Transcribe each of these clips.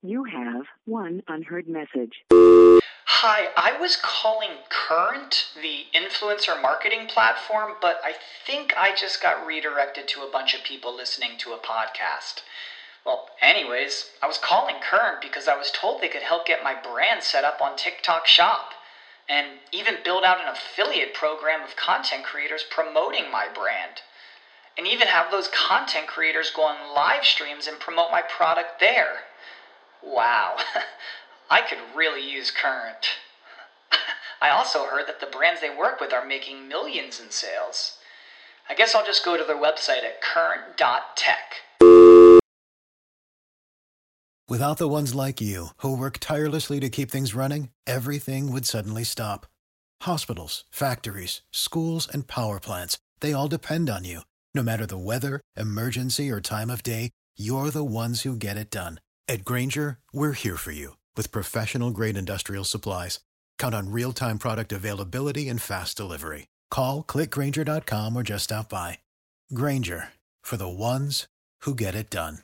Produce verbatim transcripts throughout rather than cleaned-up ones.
You have one unheard message. Hi, I was calling Current, the influencer marketing platform, but I think I just got redirected to a bunch of people listening to a podcast. Well, anyways, I was calling Current because I was told they could help get my brand set up on TikTok Shop, and even build out an affiliate program of content creators promoting my brand, and even have those content creators go on live streams and promote my product there. Wow, I could really use Current. I also heard that the brands they work with are making millions in sales. I guess I'll just go to their website at current dot tech. Without the ones like you, who work tirelessly to keep things running, everything would suddenly stop. Hospitals, factories, schools, and power plants, they all depend on you. No matter the weather, emergency, or time of day, you're the ones who get it done. At Grainger, we're here for you with professional-grade industrial supplies. Count on real-time product availability and fast delivery. Call, click Grainger dot com, or just stop by. Grainger, for the ones who get it done.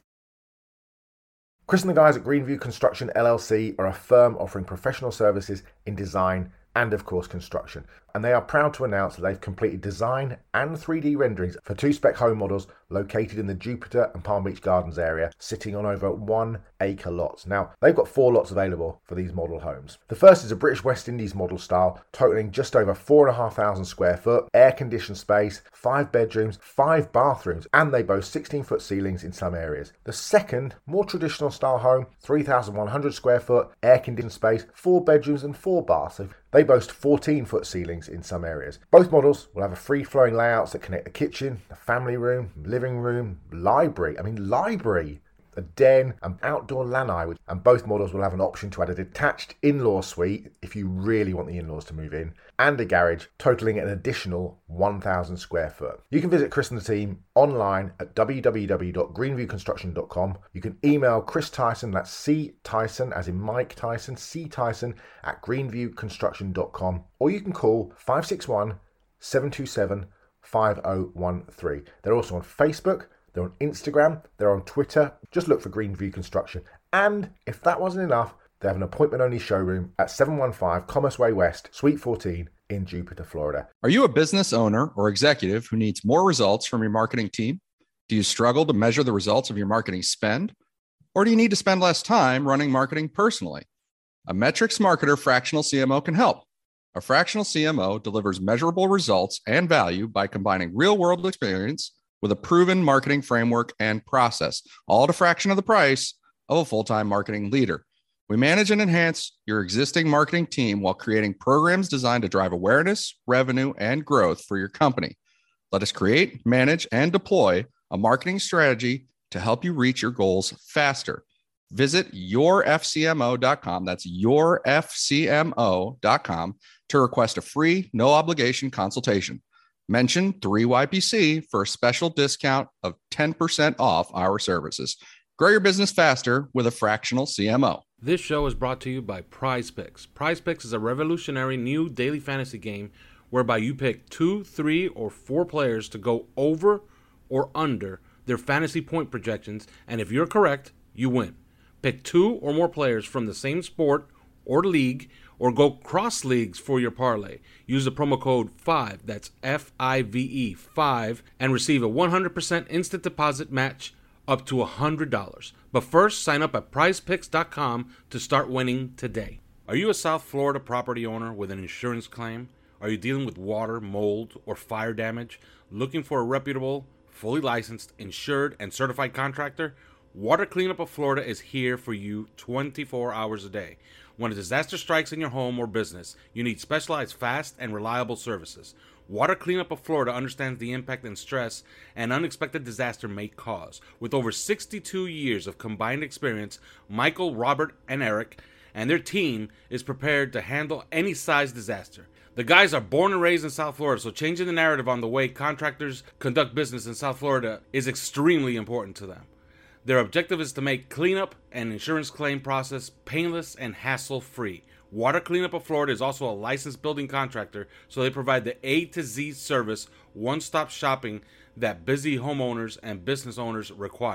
Chris and the guys at Greenview Construction L L C are a firm offering professional services in design and, of course, construction. And they are proud to announce that they've completed design and three D renderings for two spec home models located in the Jupiter and Palm Beach Gardens area, sitting on over one acre lots. Now, they've got four lots available for these model homes. The first is a British West Indies model style, totaling just over four and a half thousand square foot, air-conditioned space, five bedrooms, five bathrooms, and they boast sixteen foot ceilings in some areas. The second, more traditional style home, three thousand one hundred square foot, air-conditioned space, four bedrooms and four baths. So they boast fourteen foot ceilings in some areas. Both models will have a free-flowing layouts that connect the kitchen, the family room, living room, library, I mean library, a den, and outdoor lanai, and both models will have an option to add a detached in-law suite if you really want the in-laws to move in, and a garage totaling an additional one thousand square foot. You can visit Chris and the team online at w w w dot greenview construction dot com. You can email Chris Tyson, that's C Tyson as in Mike Tyson, C Tyson at greenview construction dot com, or you can call five six one, seven two seven, five zero one three. They're also on Facebook, they're on Instagram, they're on Twitter. Just look for Greenview Construction. And if that wasn't enough, they have an appointment-only showroom at seven one five Commerce Way West, Suite fourteen in Jupiter, Florida. Are you a business owner or executive who needs more results from your marketing team? Do you struggle to measure the results of your marketing spend? Or do you need to spend less time running marketing personally? A Metrics Marketer Fractional C M O can help. A fractional C M O delivers measurable results and value by combining real-world experience with a proven marketing framework and process, all at a fraction of the price of a full-time marketing leader. We manage and enhance your existing marketing team while creating programs designed to drive awareness, revenue, and growth for your company. Let us create, manage, and deploy a marketing strategy to help you reach your goals faster. Visit your f c m o dot com, that's your f c m o dot com, to request a free, no obligation consultation. Mention three Y P C for a special discount of ten percent off our services. Grow your business faster with a fractional C M O. This show is brought to you by Prize Picks. Prize Picks is a revolutionary new daily fantasy game whereby you pick two, three, or four players to go over or under their fantasy point projections, and if you're correct, you win. Pick two or more players from the same sport or league, or go cross leagues for your parlay. Use the promo code five, that's F I V E, five, and receive a one hundred percent instant deposit match up to one hundred dollars. But first, sign up at prize picks dot com to start winning today. Are you a South Florida property owner with an insurance claim? Are you dealing with water, mold, or fire damage? Looking for a reputable, fully licensed, insured, and certified contractor? Water Cleanup of Florida is here for you twenty-four hours a day. When a disaster strikes in your home or business, you need specialized, fast, and reliable services. Water Cleanup of Florida understands the impact and stress an unexpected disaster may cause. With over sixty-two years of combined experience, Michael, Robert, and Eric and their team is prepared to handle any size disaster. The guys are born and raised in South Florida, so changing the narrative on the way contractors conduct business in South Florida is extremely important to them. Their objective is to make cleanup and insurance claim process painless and hassle-free. Water Cleanup of Florida is also a licensed building contractor, so they provide the A to Z service, one-stop shopping that busy homeowners and business owners require.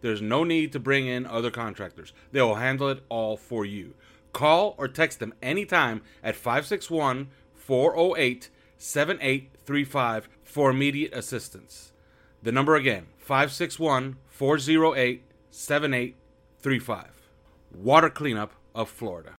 There's no need to bring in other contractors. They'll handle it all for you. Call or text them anytime at five six one, four oh eight, seven eight three five for immediate assistance. The number again, five six one, four oh eight, seven eight three five. Water Cleanup of Florida.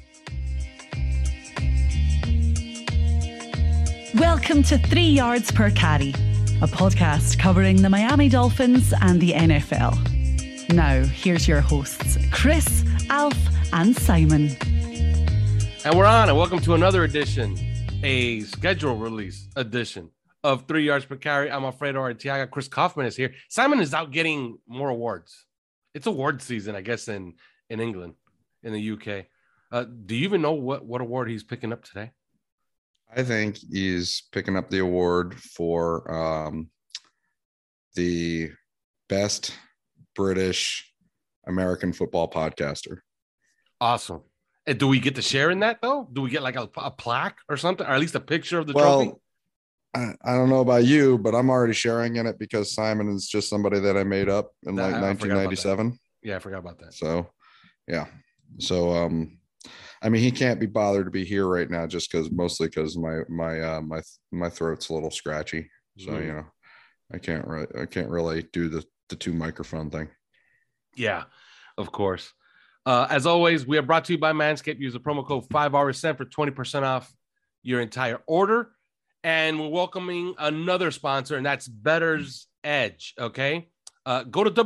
Welcome to Three Yards Per Carry, a podcast covering the Miami Dolphins and the N F L. Now, here's your hosts, Chris, Alf, and Simon. And we're on, and welcome to another edition, a schedule release edition of Three Yards Per Carry. I'm Alfredo Artiaga. Chris Kaufman is here. Simon is out getting more awards. It's award season, I guess, in, in England, in the U K. Uh, do you even know what, what award he's picking up today? I think he's picking up the award for um, the best British American football podcaster. Awesome. And do we get to share in that, though? Do we get like a, a plaque or something, or at least a picture of the well, trophy? I, I don't know about you, but I'm already sharing in it because Simon is just somebody that I made up in Nah, like I nineteen ninety-seven. Yeah, I forgot about that. So, yeah. So, um, I mean, he can't be bothered to be here right now just because mostly because my my uh, my my throat's a little scratchy. So Mm. you know, I can't really I can't really do the the two microphone thing. Yeah, of course. Uh, as always, we are brought to you by Manscaped. Use the promo code five R S N for twenty percent off your entire order. And we're welcoming another sponsor, and that's Better's Edge. Okay, uh, go to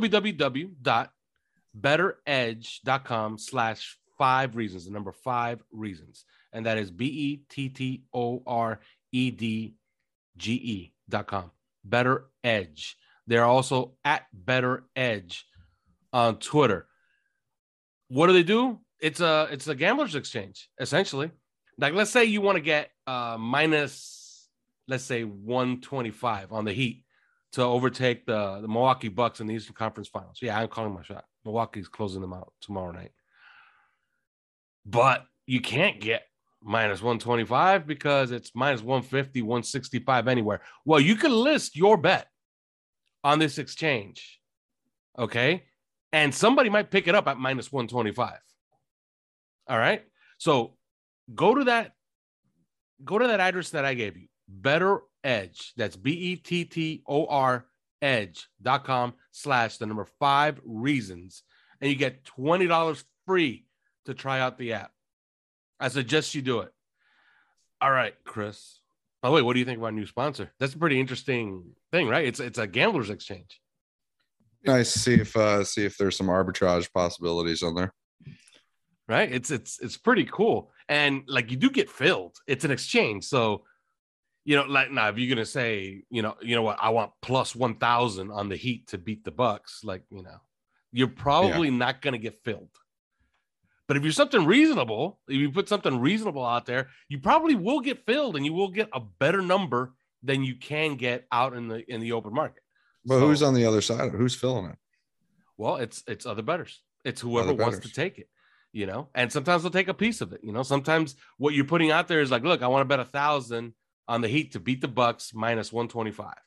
www.betteredge.com slash five reasons, the number five reasons. And that is B E T T O R E D G E dot com. Better Edge. They're also at Better Edge on Twitter. What do they do? It's a it's a gambler's exchange, essentially. Like, let's say you want to get uh, minus, let's say, one twenty-five on the Heat to overtake the, the Milwaukee Bucks in the Eastern Conference Finals. Yeah, I'm calling my shot. Milwaukee's closing them out tomorrow night. But you can't get minus one twenty-five because it's minus one fifty, one sixty-five anywhere. Well, you can list your bet on this exchange, okay? And somebody might pick it up at minus one twenty-five. All right? So go to that, go to that address that I gave you, Better Edge. That's B E T T O R edge.com slash the number five reasons. And you get twenty dollars free to try out the app. I suggest you do it. All right, Chris. By the way, what do you think about a new sponsor? That's a pretty interesting thing, right? It's it's a gambler's exchange. Nice to see if uh, see if there's some arbitrage possibilities on there. Right? It's it's it's pretty cool. And like, you do get filled. It's an exchange. So, you know, like, now if you're gonna say, you know, you know what, I want plus one thousand on the Heat to beat the Bucks, like, you know, you're probably yeah. not gonna get filled. But if you're something reasonable, if you put something reasonable out there, you probably will get filled, and you will get a better number than you can get out in the in the open market. But so, who's on the other side? Who's filling it? Well, it's it's other bettors. It's whoever other wants bettors. to take it, you know. And sometimes they'll take a piece of it, you know. Sometimes what you're putting out there is like, look, I want to bet a thousand on the Heat to beat the Bucks minus one twenty-five,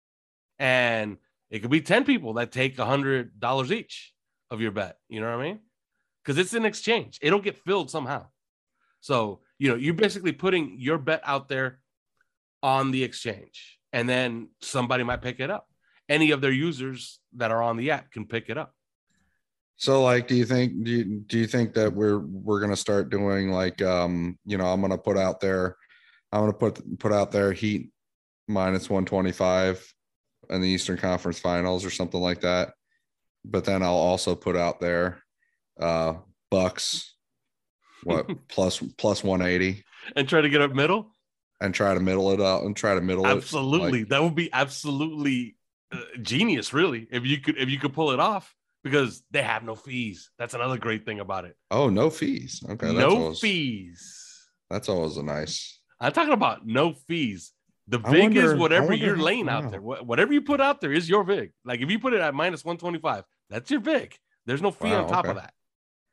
and it could be ten people that take a hundred dollars each of your bet. You know what I mean? Because it's an exchange. It'll get filled somehow. So, you know, you're basically putting your bet out there on the exchange, and then somebody might pick it up. Any of their users that are on the app can pick it up. So, like, do you think do you, do you think that we're we're gonna start doing like um, you know, I'm gonna put out there, I'm gonna put put out there Heat minus one twenty-five in the Eastern Conference Finals or something like that. But then I'll also put out there uh Bucks what plus plus one eighty and try to get up middle and try to middle it out and try to middle absolutely it. Like, that would be absolutely uh, genius, really, if you could if you could pull it off, because they have no fees. That's another great thing about it. Oh, no fees. Okay, that's no always, fees. That's always a nice. I'm talking about no fees. The I vig wonder- is I whatever wonder you're how- laying wow. out there. Wh- Whatever you put out there is your vig. Like, if you put it at minus one twenty-five, that's your vig. There's no fee Wow, on top okay. of that.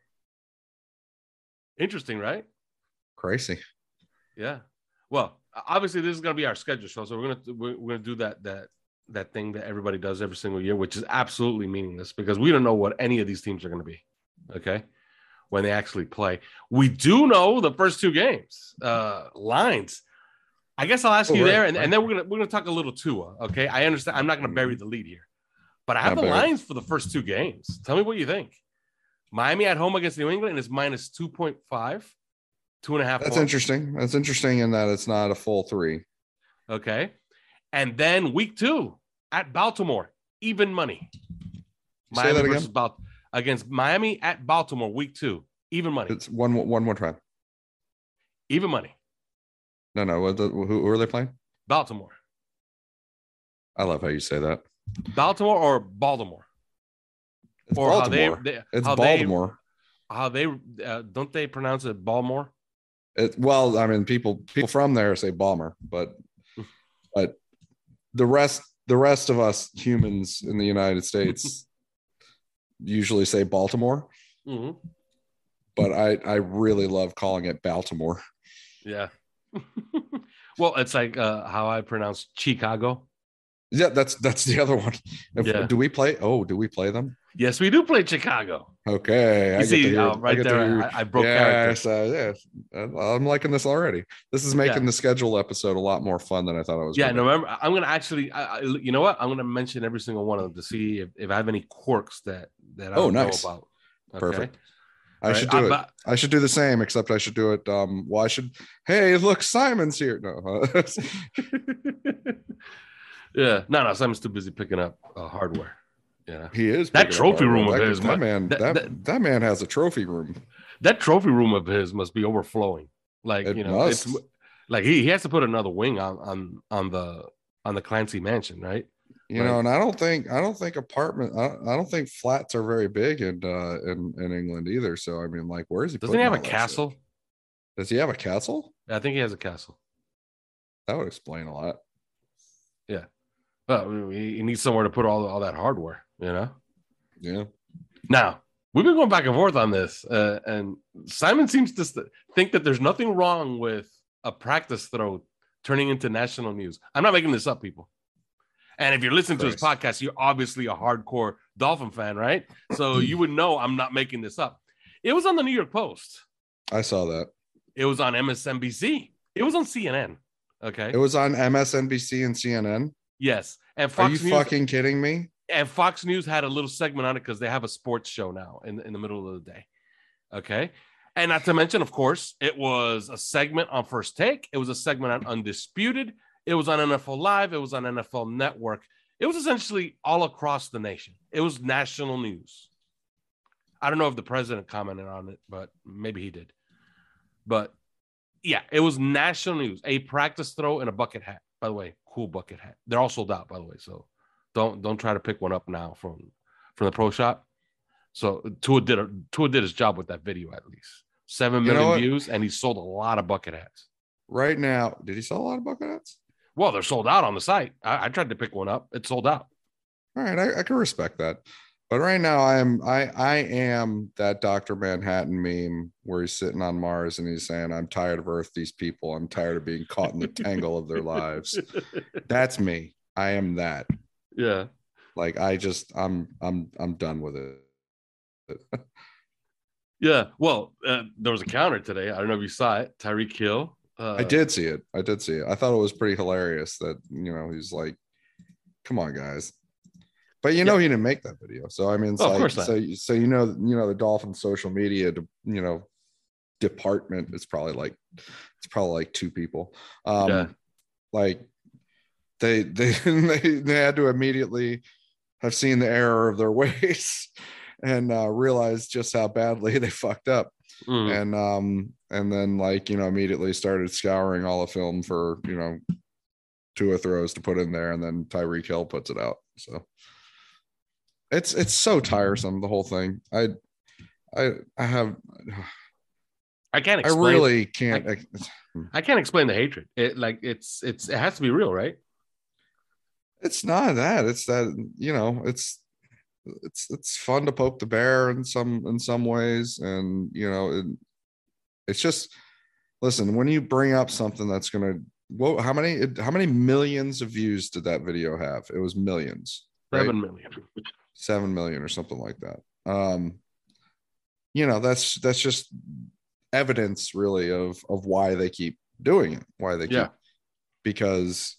Interesting, right? Crazy. Yeah. Well, obviously this is going to be our schedule show, so we're going to we're, we're going to do that that that thing that everybody does every single year, which is absolutely meaningless because we don't know what any of these teams are going to be. Okay. When they actually play, we do know the first two games, uh, lines. I guess I'll ask oh, you right, there, and, right. and then we're gonna we're gonna talk a little Tua. Okay, I understand. I'm not gonna bury the lead here, but I have not the buried. lines for the first two games. Tell me what you think. Miami at home against New England is minus two point five, two and a half. That's points. interesting. That's interesting in that it's not a full three. Okay, and then week two at Baltimore, even money. Miami Say that versus again. Bal- against Miami at Baltimore, week two, even money. It's one one more time. Even money. No, no. What the, who, who are they playing? Baltimore. I love how you say that. Baltimore or Baltimore? It's or Baltimore. How they, they, it's how Baltimore. They, how they uh, don't they pronounce it Baltimore? It, well, I mean, people people from there say Balmer, but but the rest the rest of us humans in the United States usually say Baltimore. Mm-hmm. But I I really love calling it Baltimore. Yeah. Well, it's like uh, how I pronounce Chicago. Yeah, that's that's the other one. If, yeah. Do we play? Oh, do we play them? Yes, we do play Chicago. Okay. You I see, get to hear, uh, right I there, I, I broke yeah, character. So, yeah, I'm liking this already. This is making yeah. the schedule episode a lot more fun than I thought it was. Yeah, no, remember, I'm going to actually, I, I, you know what? I'm going to mention every single one of them to see if, if I have any quirks that, that I oh, don't nice. know about. Okay? Perfect. I All should right. do uh, it. I should do the same, except I should do it. Um, well, I should. Hey, look, Simon's here. No. yeah, no, no. Simon's too busy picking up uh, hardware. Yeah, he is. That trophy room of that, his, that man. That, that, that, that man has a trophy room. That trophy room of his must be overflowing. Like it you know, must. it's like he, he has to put another wing on on on the on the Clancy mansion, right? You like, know, and I don't think I don't think apartment I don't, I don't think flats are very big in uh in, in England either. So I mean, like, where is he? Doesn't he have a castle? Shit? Does he have a castle? Yeah, I think he has a castle. That would explain a lot. Yeah, well, he needs somewhere to put all all that hardware. You know. Yeah. Now we've been going back and forth on this, uh, and Simon seems to st- think that there's nothing wrong with a practice throw turning into national news. I'm not making this up, people. And if you're listening Christ. to this podcast, you're obviously a hardcore Dolphin fan, right? So you would know I'm not making this up. It was on the New York Post. I saw that. It was on M S N B C. It was on C N N. Okay. It was on M S N B C and C N N. Yes. And Fox Are you News, fucking kidding me? And Fox News had a little segment on it because they have a sports show now in, in the middle of the day. Okay. And not to mention, of course, it was a segment on First Take. It was a segment on Undisputed. It was on N F L Live. It was on N F L Network. It was essentially all across the nation. It was national news. I don't know if the president commented on it, but maybe he did. But yeah, it was national news. A practice throw in a bucket hat. By the way, cool bucket hat. They're all sold out, by the way. So don't don't try to pick one up now from, from the pro shop. So Tua did a, Tua did his job with that video at least. Seven million you know views, and he sold a lot of bucket hats. Right now, did he sell a lot of bucket hats? Well, they're sold out on the site. I, I tried to pick one up. It's sold out. All right, I, I can respect that. But right now, I am I I am that Doctor Manhattan meme where he's sitting on Mars and he's saying, "I'm tired of Earth. These people. I'm tired of being caught in the tangle of their lives." That's me. I am that. Yeah. Like I just I'm I'm I'm done with it. Yeah. Well, uh, there was a counter today. I don't know if you saw it. Tyreek Hill. Uh, I did see it. I did see it. I thought it was pretty hilarious that, you know, he's like, come on, guys. But, you know, yeah. he didn't make that video. So, I mean, it's oh, like, of course not. so, so, you know, you know, the Dolphins social media, you know, department is probably like, it's probably like two people. Um, yeah. Like they, they, they, they had to immediately have seen the error of their ways and uh, realize just how badly they fucked up. Mm. And um and then like, you know, immediately started scouring all the film for, you know, Tua throws to put in there, and then Tyreek Hill puts it out. So it's it's so tiresome, the whole thing. I I I have I can't explain I really can't I, I can't explain the hatred. It like it's it's it has to be real, right? It's not that. It's that, you know, it's it's it's fun to poke the bear in some in some ways, and you know it, it's just, listen, when you bring up something that's going to Well, how many how many millions of views did that video have? It was millions, right? Seven million. Seven million or something like that. Um, you know, that's that's just evidence really of of why they keep doing it, why they keep Yeah. because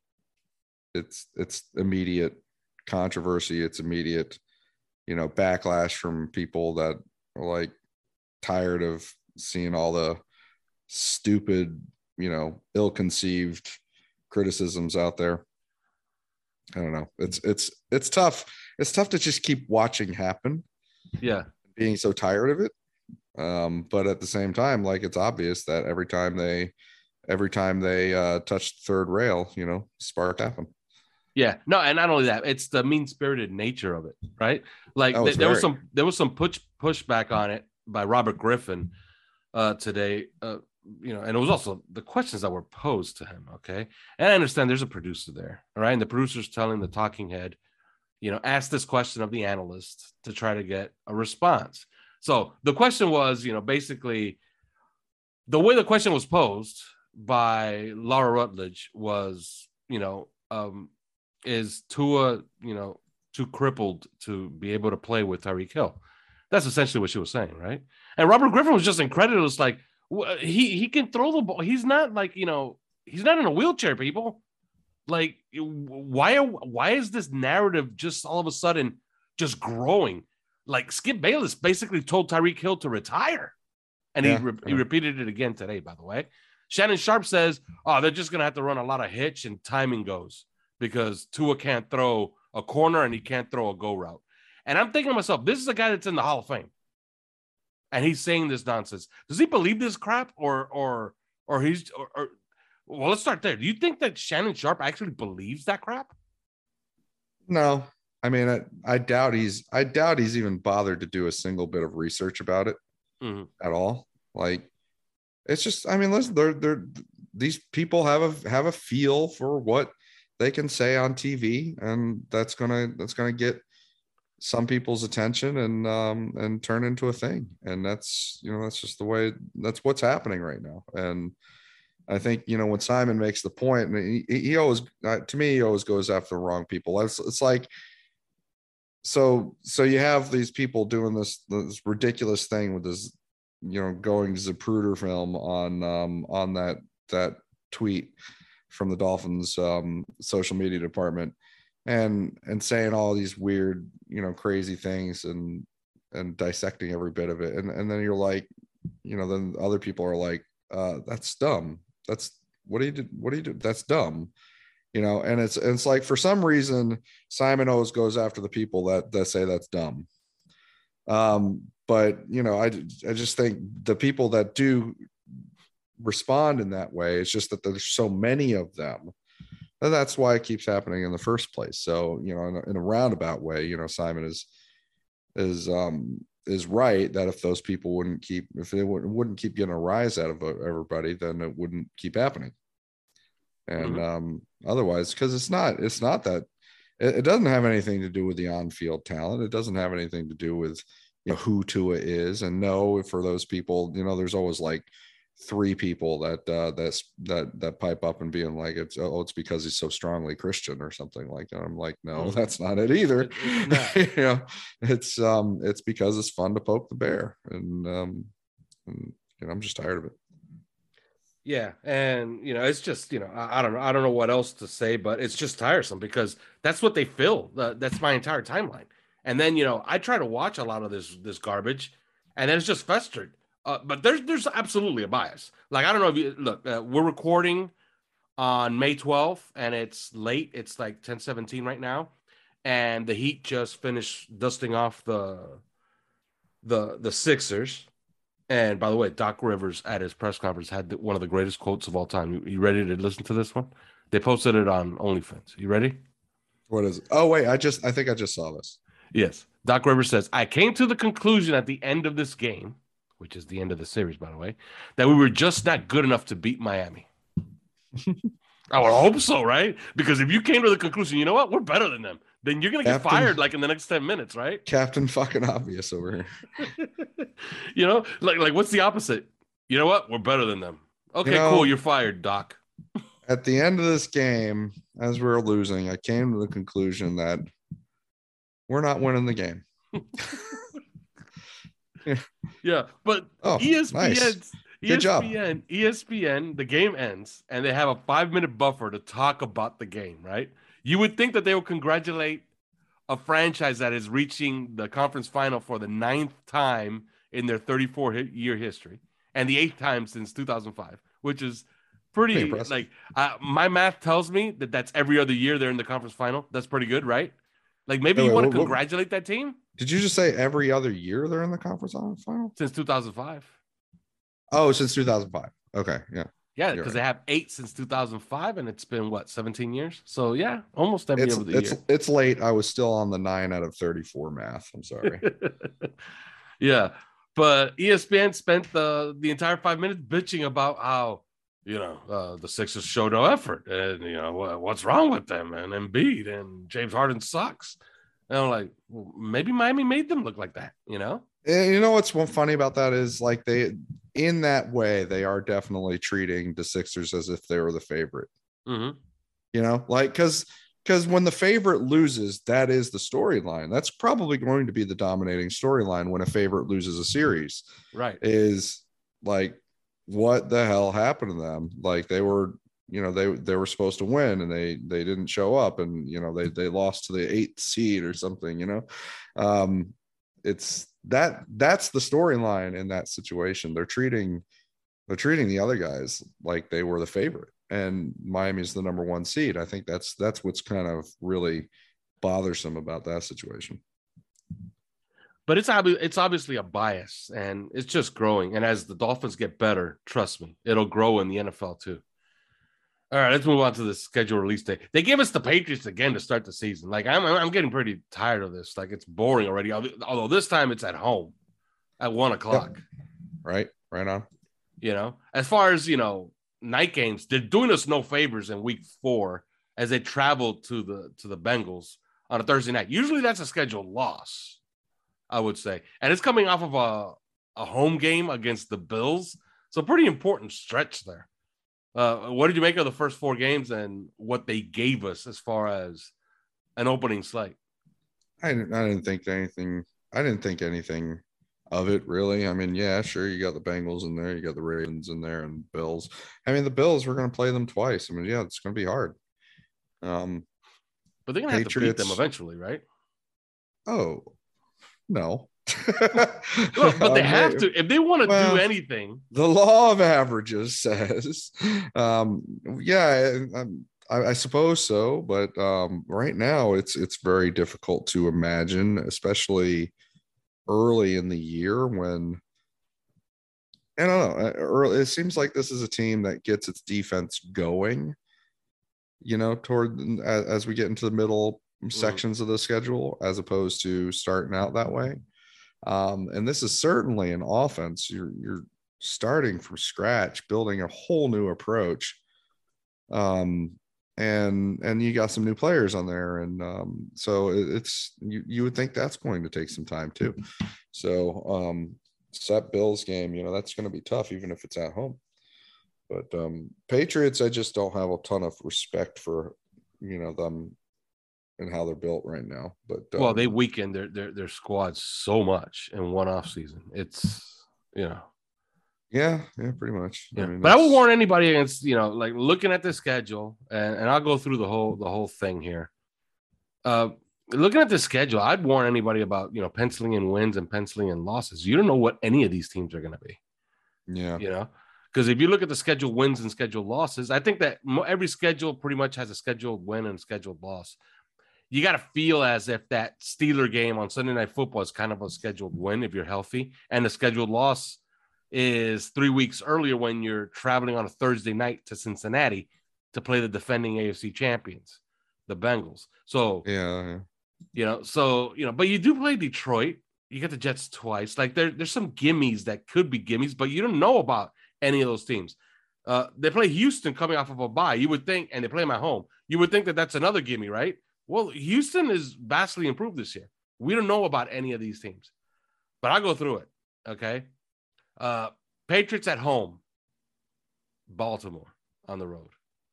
it's it's immediate controversy, it's immediate, you know, backlash from people that are like tired of seeing all the stupid, you know, ill-conceived criticisms out there. I don't know. It's it's it's tough. It's tough to just keep watching happen. Yeah. Being so tired of it. Um, but at the same time, like it's obvious that every time they every time they uh touch the third rail, you know, spark happen. Yeah, no, and not only that, it's the mean-spirited nature of it, right? Like Oh, th- it's there was very. some there was some push pushback on it by Robert Griffin uh, today, uh, you know, and it was also the questions that were posed to him. Okay, and I understand there's a producer there, all right, and the producer's telling the talking head, you know, ask this question of the analyst to try to get a response. So the question was, you know, basically the way the question was posed by Laura Rutledge was, you know, um. is Tua, you know, too crippled to be able to play with Tyreek Hill? That's essentially what she was saying, right? And Robert Griffin was just incredulous, like he he can throw the ball. He's not like, you know, he's not in a wheelchair, people. Like, why are why is this narrative just all of a sudden just growing? Like Skip Bayless basically told Tyreek Hill to retire, and Yeah, he re- yeah. he repeated it again today, by the way. Shannon Sharp says, "Oh, they're just gonna have to run a lot of hitch and timing goes." Because Tua can't throw a corner and he can't throw a go route. And I'm thinking to myself, this is a guy that's in the Hall of Fame. And he's saying this nonsense. Does he believe this crap? Or, or, or he's, or, or well, let's start there. Do you think that Shannon Sharp actually believes that crap? No, I mean, I, I doubt he's I doubt he's even bothered to do a single bit of research about it Mm-hmm. at all. Like, it's just, I mean, listen, they're they're these people have a have a feel for what they can say on T V, and that's gonna that's gonna get some people's attention and um and turn into a thing. And that's, you know, that's just the way, that's what's happening right now. And I think, you know, when Simon makes the point, and he, he always, uh, to me, he always goes after the wrong people. It's, it's like, so so you have these people doing this this ridiculous thing with this, you know, going Zapruder film on um on that that tweet from the Dolphins um, social media department, and and saying all these weird, you know, crazy things, and and dissecting every bit of it, and and then you're like, you know, then other people are like, uh, that's dumb. That's what do you do? What do you do? That's dumb, you know. And it's and it's like, for some reason, Simon always goes after the people that that say that's dumb. Um, but you know, I I just think the people that do respond in that way, it's just that there's so many of them, and that's why it keeps happening in the first place. So, you know, in a, in a roundabout way, you know, Simon is is um is right that if those people wouldn't keep if they wouldn't, wouldn't keep getting a rise out of everybody, then it wouldn't keep happening. And Mm-hmm. um otherwise, because it's not it's not that it, it doesn't have anything to do with the on-field talent. It doesn't have anything to do with, you know, who Tua is. And no, for those people, you know, there's always like three people that uh that's that that pipe up and being like, it's oh it's because he's so strongly Christian or something like that. I'm like, no, Mhm. that's not it either. It- it's not. You know, it's um it's because it's fun to poke the bear, and um and, you know, I'm just tired of it. Yeah, and you know, it's just, you know, I, I don't know, I don't know what else to say, but it's just tiresome because that's what they fill. Uh, that's my entire timeline. And then, you know, I try to watch a lot of this this garbage, and then it's just festered. Uh, but there's there's absolutely a bias. Like, I don't know if you look. Uh, we're recording on May twelfth, and it's late. It's like ten seventeen right now, and the Heat just finished dusting off the the the Sixers. And by the way, Doc Rivers at his press conference had the, one of the greatest quotes of all time. You, you ready to listen to this one? They posted it on OnlyFans. You ready? What is it? Oh wait, I just I think I just saw this. Yes. Doc Rivers says, I came to the conclusion at the end of this game, which is the end of the series, by the way, that we were just not good enough to beat Miami. I would hope so, right? Because if you came to the conclusion, you know what, we're better than them, then you're going to get Captain- fired like in the next ten minutes, right? Captain fucking obvious over here. You know, like, like what's the opposite? You know what? We're better than them. Okay, You know- cool. You're fired, Doc. At the end of this game, as we were losing, I came to the conclusion that we're not winning the game. yeah. yeah, but oh, E S P N, nice. Good job. E S P N, E S P N, the game ends, and they have a five-minute buffer to talk about the game, right? You would think that they would congratulate a franchise that is reaching the conference final for the ninth time in their thirty-four-year history, and the eighth time since two thousand five, which is pretty, pretty impressive. Like, uh, my math tells me that that's every other year they're in the conference final. That's pretty good, right? Like, maybe wait, you want to congratulate what, that team? Did you just say every other year they're in the conference final? Since two thousand five. Oh, since two thousand five. Okay, yeah. Yeah, because right. They have eight since two thousand five, and it's been, what, seventeen years? So, yeah, almost every it's, other it's, year. It's late. I was still on the nine out of thirty-four math. I'm sorry. yeah, but E S P N spent the, the entire five minutes bitching about how, you know, uh, the Sixers show no effort, and, you know, what, what's wrong with them, and Embiid, and James Harden sucks. And I'm like, well, maybe Miami made them look like that, you know? And you know what's funny about that is, like, they, in that way, they are definitely treating the Sixers as if they were the favorite. Mm-hmm. You know, like, because because when the favorite loses, that is the storyline. That's probably going to be the dominating storyline when a favorite loses a series. Right. Is like, what the hell happened to them? Like, they were, you know, they they were supposed to win, and they they didn't show up, and, you know, they they lost to the eighth seed or something. You know, um, it's that that's the storyline in that situation. They're treating they're treating the other guys like they were the favorite, and Miami's the number one seed. I think that's that's what's kind of really bothersome about that situation. But it's ob- it's obviously a bias, and it's just growing. And as the Dolphins get better, trust me, it'll grow in the N F L too. All right, let's move on to the schedule release day. They gave us the Patriots again to start the season. Like, I'm I'm getting pretty tired of this. Like, it's boring already. Although this time it's at home at one o'clock. Yep. Right, right on. You know, as far as, you know, night games, they're doing us no favors in week four as they travel to the to the Bengals on a Thursday night. Usually that's a scheduled loss, I would say. And it's coming off of a, a home game against the Bills. So pretty important stretch there. Uh, what did you make of the first four games and what they gave us as far as an opening slate? I didn't, I didn't think anything. I didn't think anything of it, really. I mean, yeah, sure, you got the Bengals in there, you got the Ravens in there, and Bills. I mean, the Bills, we're going to play them twice. I mean, yeah, it's going to be hard. Um, but they're going to have to beat them eventually, right? Oh, no. Look, but they um, have to if they want to well, do anything. The law of averages says, um, yeah, I, I suppose so. But um, right now, it's it's very difficult to imagine, especially early in the year when I don't know. Early, it seems like this is a team that gets its defense going. You know, toward as, as we get into the middle mm. sections of the schedule, as opposed to starting out that way. Um, and this is certainly an offense. You're you're starting from scratch, building a whole new approach. Um, and and you got some new players on there, and um, so it's you you would think that's going to take some time too. So um, that Bills game, you know, that's going to be tough, even if it's at home. But um, Patriots, I just don't have a ton of respect for, you know, them and how they're built right now. But um, well, they weakened their their their squad so much in one off season. It's, you know, yeah, yeah, pretty much. Yeah. I mean, but I would warn anybody against, you know, like looking at the schedule, and, and I'll go through the whole the whole thing here. Uh, looking at the schedule, I'd warn anybody about, you know, penciling in wins and penciling in losses. You don't know what any of these teams are going to be. Yeah, you know. Because if you look at the scheduled wins and scheduled losses, I think that every schedule pretty much has a scheduled win and scheduled loss. You got to feel as if that Steeler game on Sunday Night Football is kind of a scheduled win if you're healthy. And the scheduled loss is three weeks earlier when you're traveling on a Thursday night to Cincinnati to play the defending A F C champions, the Bengals. So, yeah, yeah. you know, so, you know, but you do play Detroit. You get the Jets twice. Like there, there's some gimmies that could be gimmies, but you don't know about any of those teams. Uh, they play Houston coming off of a bye. You would think, and they play them at home. You would think that that's another gimme, right? Well, Houston is vastly improved this year. We don't know about any of these teams, but I'll go through it. Okay. Uh, Patriots at home, Baltimore on the road,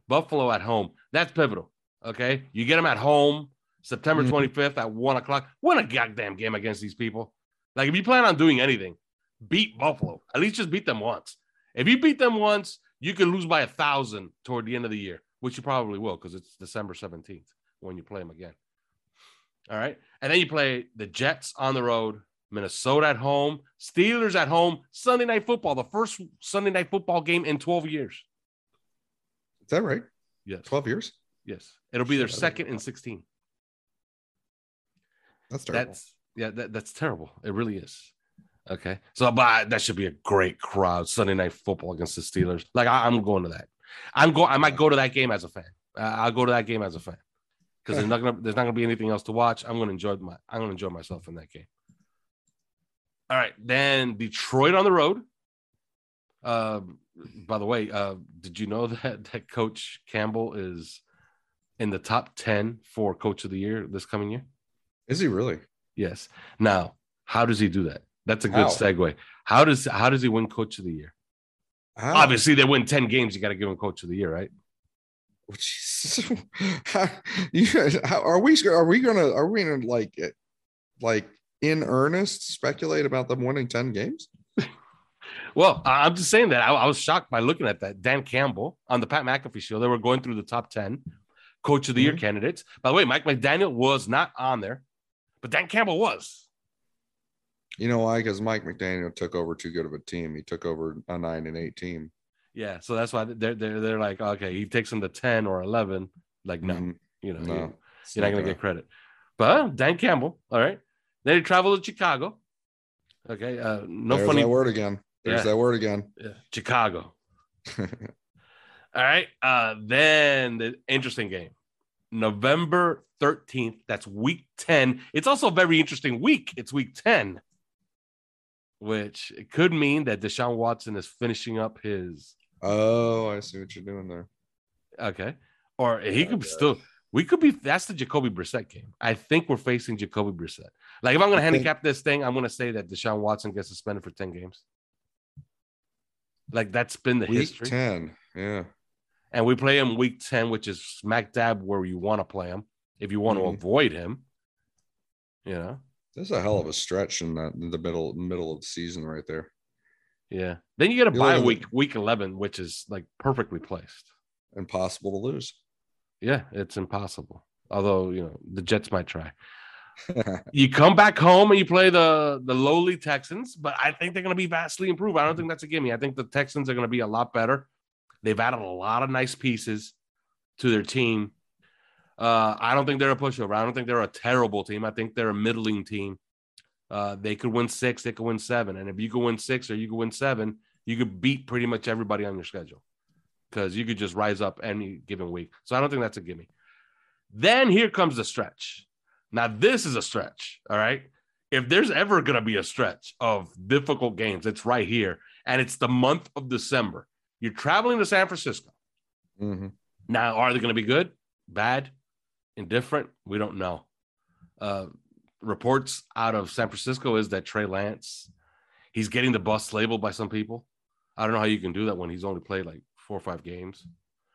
Buffalo at home. That's pivotal. Okay. You get them at home September Mhm. twenty-fifth at one o'clock. Win a goddamn game against these people. Like, if you plan on doing anything, beat Buffalo. At least just beat them once. If you beat them once, you can lose by a thousand toward the end of the year, which you probably will because it's December seventeenth when you play them again. All right. And then you play the Jets on the road, Minnesota at home, Steelers at home, Sunday Night Football, the first Sunday Night Football game in twelve years. Is that right? Yes. twelve years? Yes. It'll be their Shit, I second don't know. in sixteen. That's terrible. That's yeah, that, that's terrible. It really is. Okay. So, but that should be a great crowd. Sunday Night Football against the Steelers. Like, I, I'm going to that. I'm going. I might go to that game as a fan. Uh, I'll go to that game as a fan because there's not gonna there's not gonna be anything else to watch. I'm gonna enjoy my I'm gonna enjoy myself in that game. All right. Then Detroit on the road. Uh, by the way, uh, did you know that that Coach Campbell is in the top ten for Coach of the Year this coming year? Is he really? Yes. Now, how does he do that? That's a good How? segue. How does how does he win Coach of the Year? How? Obviously, they win ten games. You got to give him Coach of the Year, right? Oh, Jesus. How- you, how, are we? Are we gonna? Are we gonna like, eh, like in earnest speculate about them winning ten games? Well, I- I'm just saying that I, I was shocked by looking at that. Dan Campbell on the Pat McAfee show, they were going through the top ten Coach of the Mhm. Year candidates. By the way, Mike McDaniel was not on there, but Dan Campbell was. You know why? Because Mike McDaniel took over too good of a team. He took over a nine and eight team. Yeah, so that's why they're they're, they're like, okay, he takes them to ten or eleven. Like, no, Mhm. you know, No, you- it's you're not going to gonna- get credit. But uh, Dan Campbell, all right. Then he traveled to Chicago. Okay, uh, no There's funny that word again. There's Yeah. that word again. Yeah, Chicago. All right. Uh, then the interesting game, November thirteenth. That's week ten. It's also a very interesting week. It's week ten, which it could mean that Deshaun Watson is finishing up his. Oh, I see what you're doing there. Okay. Or he Yeah, could yeah. still, we could be, that's the Jacoby Brissett game. I think we're facing Jacoby Brissett. Like, if I'm going to I think- handicap this thing, I'm going to say that Deshaun Watson gets suspended for ten games. Like, that's been the Week history. ten. Yeah. And we play him week ten, which is smack dab where you want to play him. If you want Mhm. to avoid him, you know, There's a hell of a stretch in that in the middle middle of the season right there. yeah. Then you get a You bye look at week, week eleven, which is like perfectly placed. Impossible to lose. Yeah, it's impossible. Although, you know, the Jets might try. You come back home and you play the the lowly Texans, but I think they're going to be vastly improved. I don't think that's a gimme. I think the Texans are going to be a lot better. They've added a lot of nice pieces to their team. Uh, I don't think they're a pushover. I don't think they're a terrible team. I think they're a middling team. Uh, they could win six. They could win seven. And if you could win six or you could win seven, you could beat pretty much everybody on your schedule because you could just rise up any given week. So I don't think that's a gimme. Then here comes the stretch. Now, this is a stretch, all right? If there's ever going to be a stretch of difficult games, it's right here. And it's the month of December. You're traveling to San Francisco. Mhm. Now, are they going to be good, bad, indifferent? We don't know. Uh, reports out of San Francisco is that Trey Lance, he's getting the bust labeled by some people. I don't know how you can do that when he's only played like four or five games.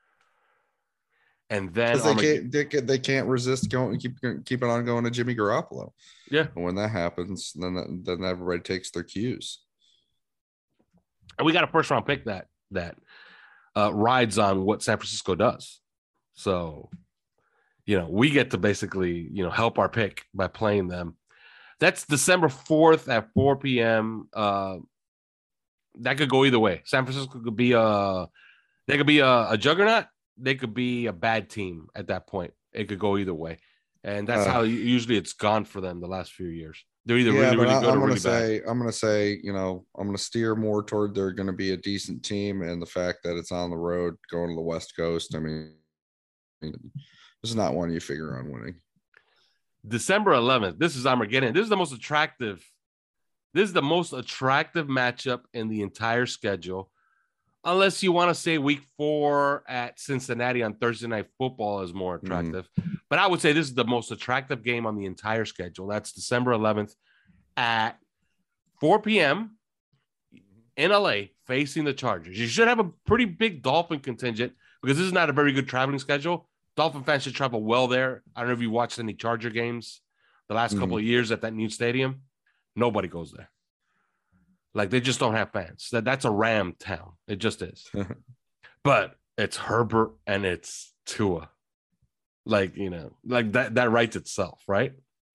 And then 'Cause they Armageddon- can't, they, can't- they can't resist going keep keeping on going to Jimmy Garoppolo. yeah. And when that happens, then that, then everybody takes their cues. And we got a first round pick that that uh, rides on what San Francisco does. So, you know, we get to basically, you know, help our pick by playing them. That's December fourth at four p.m. Uh, that could go either way. San Francisco could be a, they could be a, a juggernaut. They could be a bad team at that point. It could go either way. And that's Uh, how usually it's gone for them the last few years. They're either Yeah, really, but really I, good I'm or gonna really bad. say I'm gonna say you know I'm gonna steer more toward they're gonna be a decent team, and the fact that it's on the road going to the West Coast. I mean, this is not one you figure on winning. December eleventh. This is Armageddon. This is the most attractive. This is the most attractive matchup in the entire schedule, unless you want to say Week Four at Cincinnati on Thursday Night Football is more attractive. But I would say this is the most attractive game on the entire schedule. That's December eleventh at four p.m. in L A facing the Chargers. You should have a pretty big Dolphin contingent because this is not a very good traveling schedule. Dolphin fans should travel well there. I don't know if you watched any Charger games the last mm-hmm. couple of years at that new stadium. Nobody goes there. Like, they just don't have fans. That That's a Ram town. It just is. But it's Herbert and it's Tua. Like, you know, like that, that writes itself, right?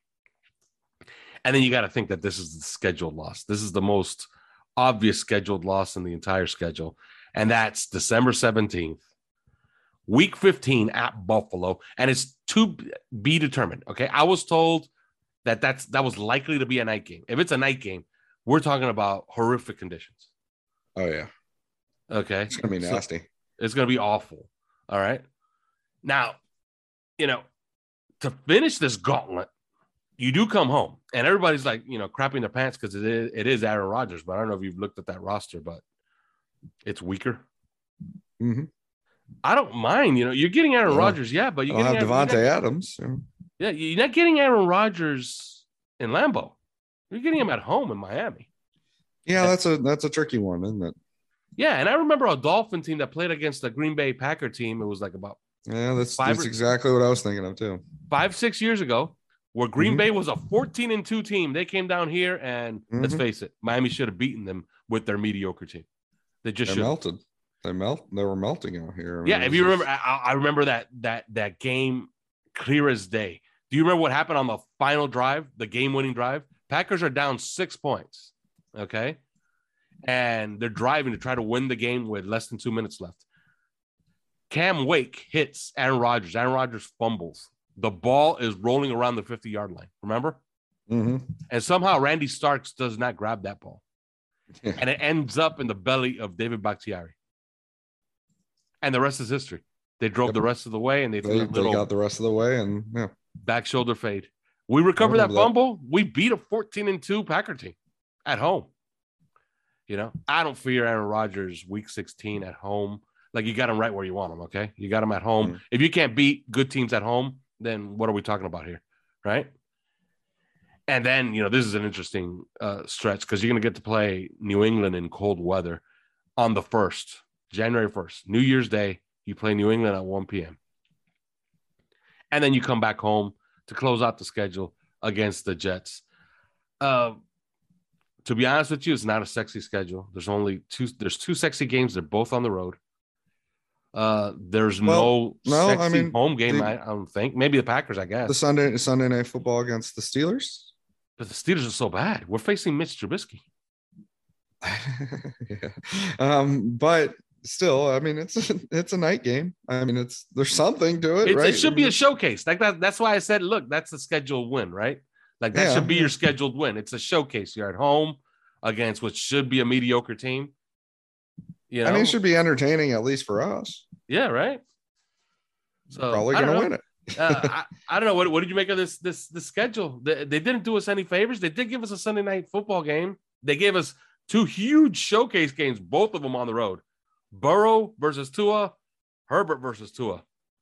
And then you got to think that this is the scheduled loss. This is the most obvious scheduled loss in the entire schedule. And that's December seventeenth, week fifteen at Buffalo. And it's to be determined. Okay. I was told that that's, that was likely to be a night game. If it's a night game, we're talking about horrific conditions. Oh, yeah. Okay. It's going to be nasty. So it's going to be awful. All right. Now, you know, to finish this gauntlet, you do come home. And everybody's like, you know, crapping their pants because it is, it is Aaron Rodgers. But I don't know if you've looked at that roster, but it's weaker. Mm-hmm. I don't mind. You know, you're getting Aaron yeah. Rodgers. Yeah, but you're I'll getting have Devontae Aaron, Adams. Yeah. yeah, you're not getting Aaron Rodgers in Lambeau. You're getting him at home in Miami. Yeah, that's a that's a tricky one, isn't it? Yeah, and I remember a Dolphin team that played against the Green Bay Packer team. It was like about yeah, that's, five that's or, exactly what I was thinking of too. Five, six years ago, where Green mm-hmm. Bay was a fourteen and two team. They came down here, and mm-hmm. let's face it, Miami should have beaten them with their mediocre team. They just they should melted. They melt. They were melting out here. I mean, yeah, if you just... remember, I, I remember that that that game clear as day. Do you remember what happened on the final drive, the game-winning drive? Packers are down six points, okay? And they're driving to try to win the game with less than two minutes left. Cam Wake hits Aaron Rodgers. Aaron Rodgers fumbles. The ball is rolling around the fifty-yard line, remember? Mm-hmm. And somehow Randy Starks does not grab that ball. Yeah. And it ends up in the belly of David Bakhtiari. And the rest is history. They drove yep. the rest of the way, and they, they, they got the rest of the way, and yeah. Back shoulder fade. We recovered that fumble. That. We beat a fourteen and two Packer team at home. You know, I don't fear Aaron Rodgers week sixteen at home. Like, you got him right where you want him, okay? You got him at home. Mm-hmm. If you can't beat good teams at home, then what are we talking about here, right? And then, you know, this is an interesting uh, stretch because you're going to get to play New England in cold weather on the first, January first, New Year's Day. You play New England at one p.m. And then you come back home to close out the schedule against the Jets. Uh, to be honest with you, it's not a sexy schedule. There's only two. There's two sexy games. They're both on the road. Uh, there's well, no, no sexy I mean, home game. the, I, I don't think. Maybe the Packers, I guess. The Sunday Sunday night football against the Steelers. But the Steelers are so bad. We're facing Mitch Trubisky. yeah. Um, but still, I mean, it's a, it's a night game. I mean, it's there's something to it, it's, right? It should be a showcase. Like that. That's why I said, look, that's a scheduled win, right? Like that yeah, should be yeah. your scheduled win. It's a showcase. You're at home against what should be a mediocre team. You know? I mean, it should be entertaining, at least for us. Yeah, right. So probably gonna win it. uh, I, I don't know. What, what did you make of this this this schedule? They, they didn't do us any favors. They did give us a Sunday night football game. They gave us two huge showcase games, both of them on the road. Burrow versus Tua, Herbert versus Tua.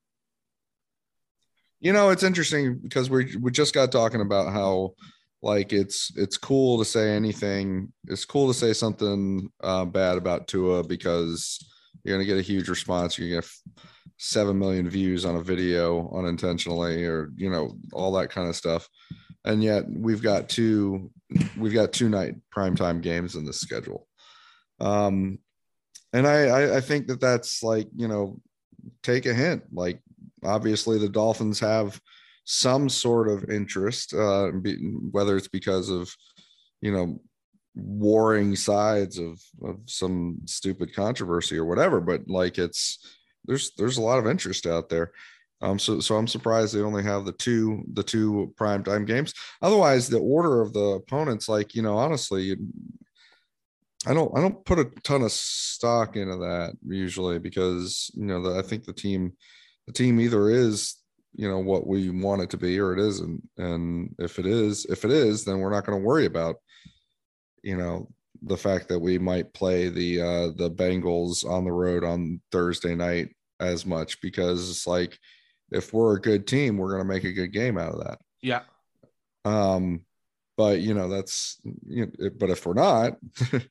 You know, it's interesting because we we just got talking about how like it's it's cool to say anything. It's cool to say something uh, bad about Tua because you're gonna get a huge response. You're gonna get seven million views on a video unintentionally, or you know, all that kind of stuff. And yet we've got two we've got two night primetime games in the schedule. Um, and I, I I think that that's like, you know, take a hint. Like, obviously the Dolphins have some sort of interest, uh, whether it's because of, you know, warring sides of, of some stupid controversy or whatever, but like it's, there's, there's a lot of interest out there. Um, so, so I'm surprised they only have the two, the two primetime games. Otherwise, the order of the opponents, like, you know, honestly, I don't, I don't put a ton of stock into that usually because, you know, the, I think the team, the team either is, you know, what we want it to be or it isn't. And if it is, if it is, then we're not going to worry about, you know, the fact that we might play the, uh, the Bengals on the road on Thursday night as much, because it's like, if we're a good team, we're going to make a good game out of that. Yeah. Um, but you know, that's, you know, but if we're not,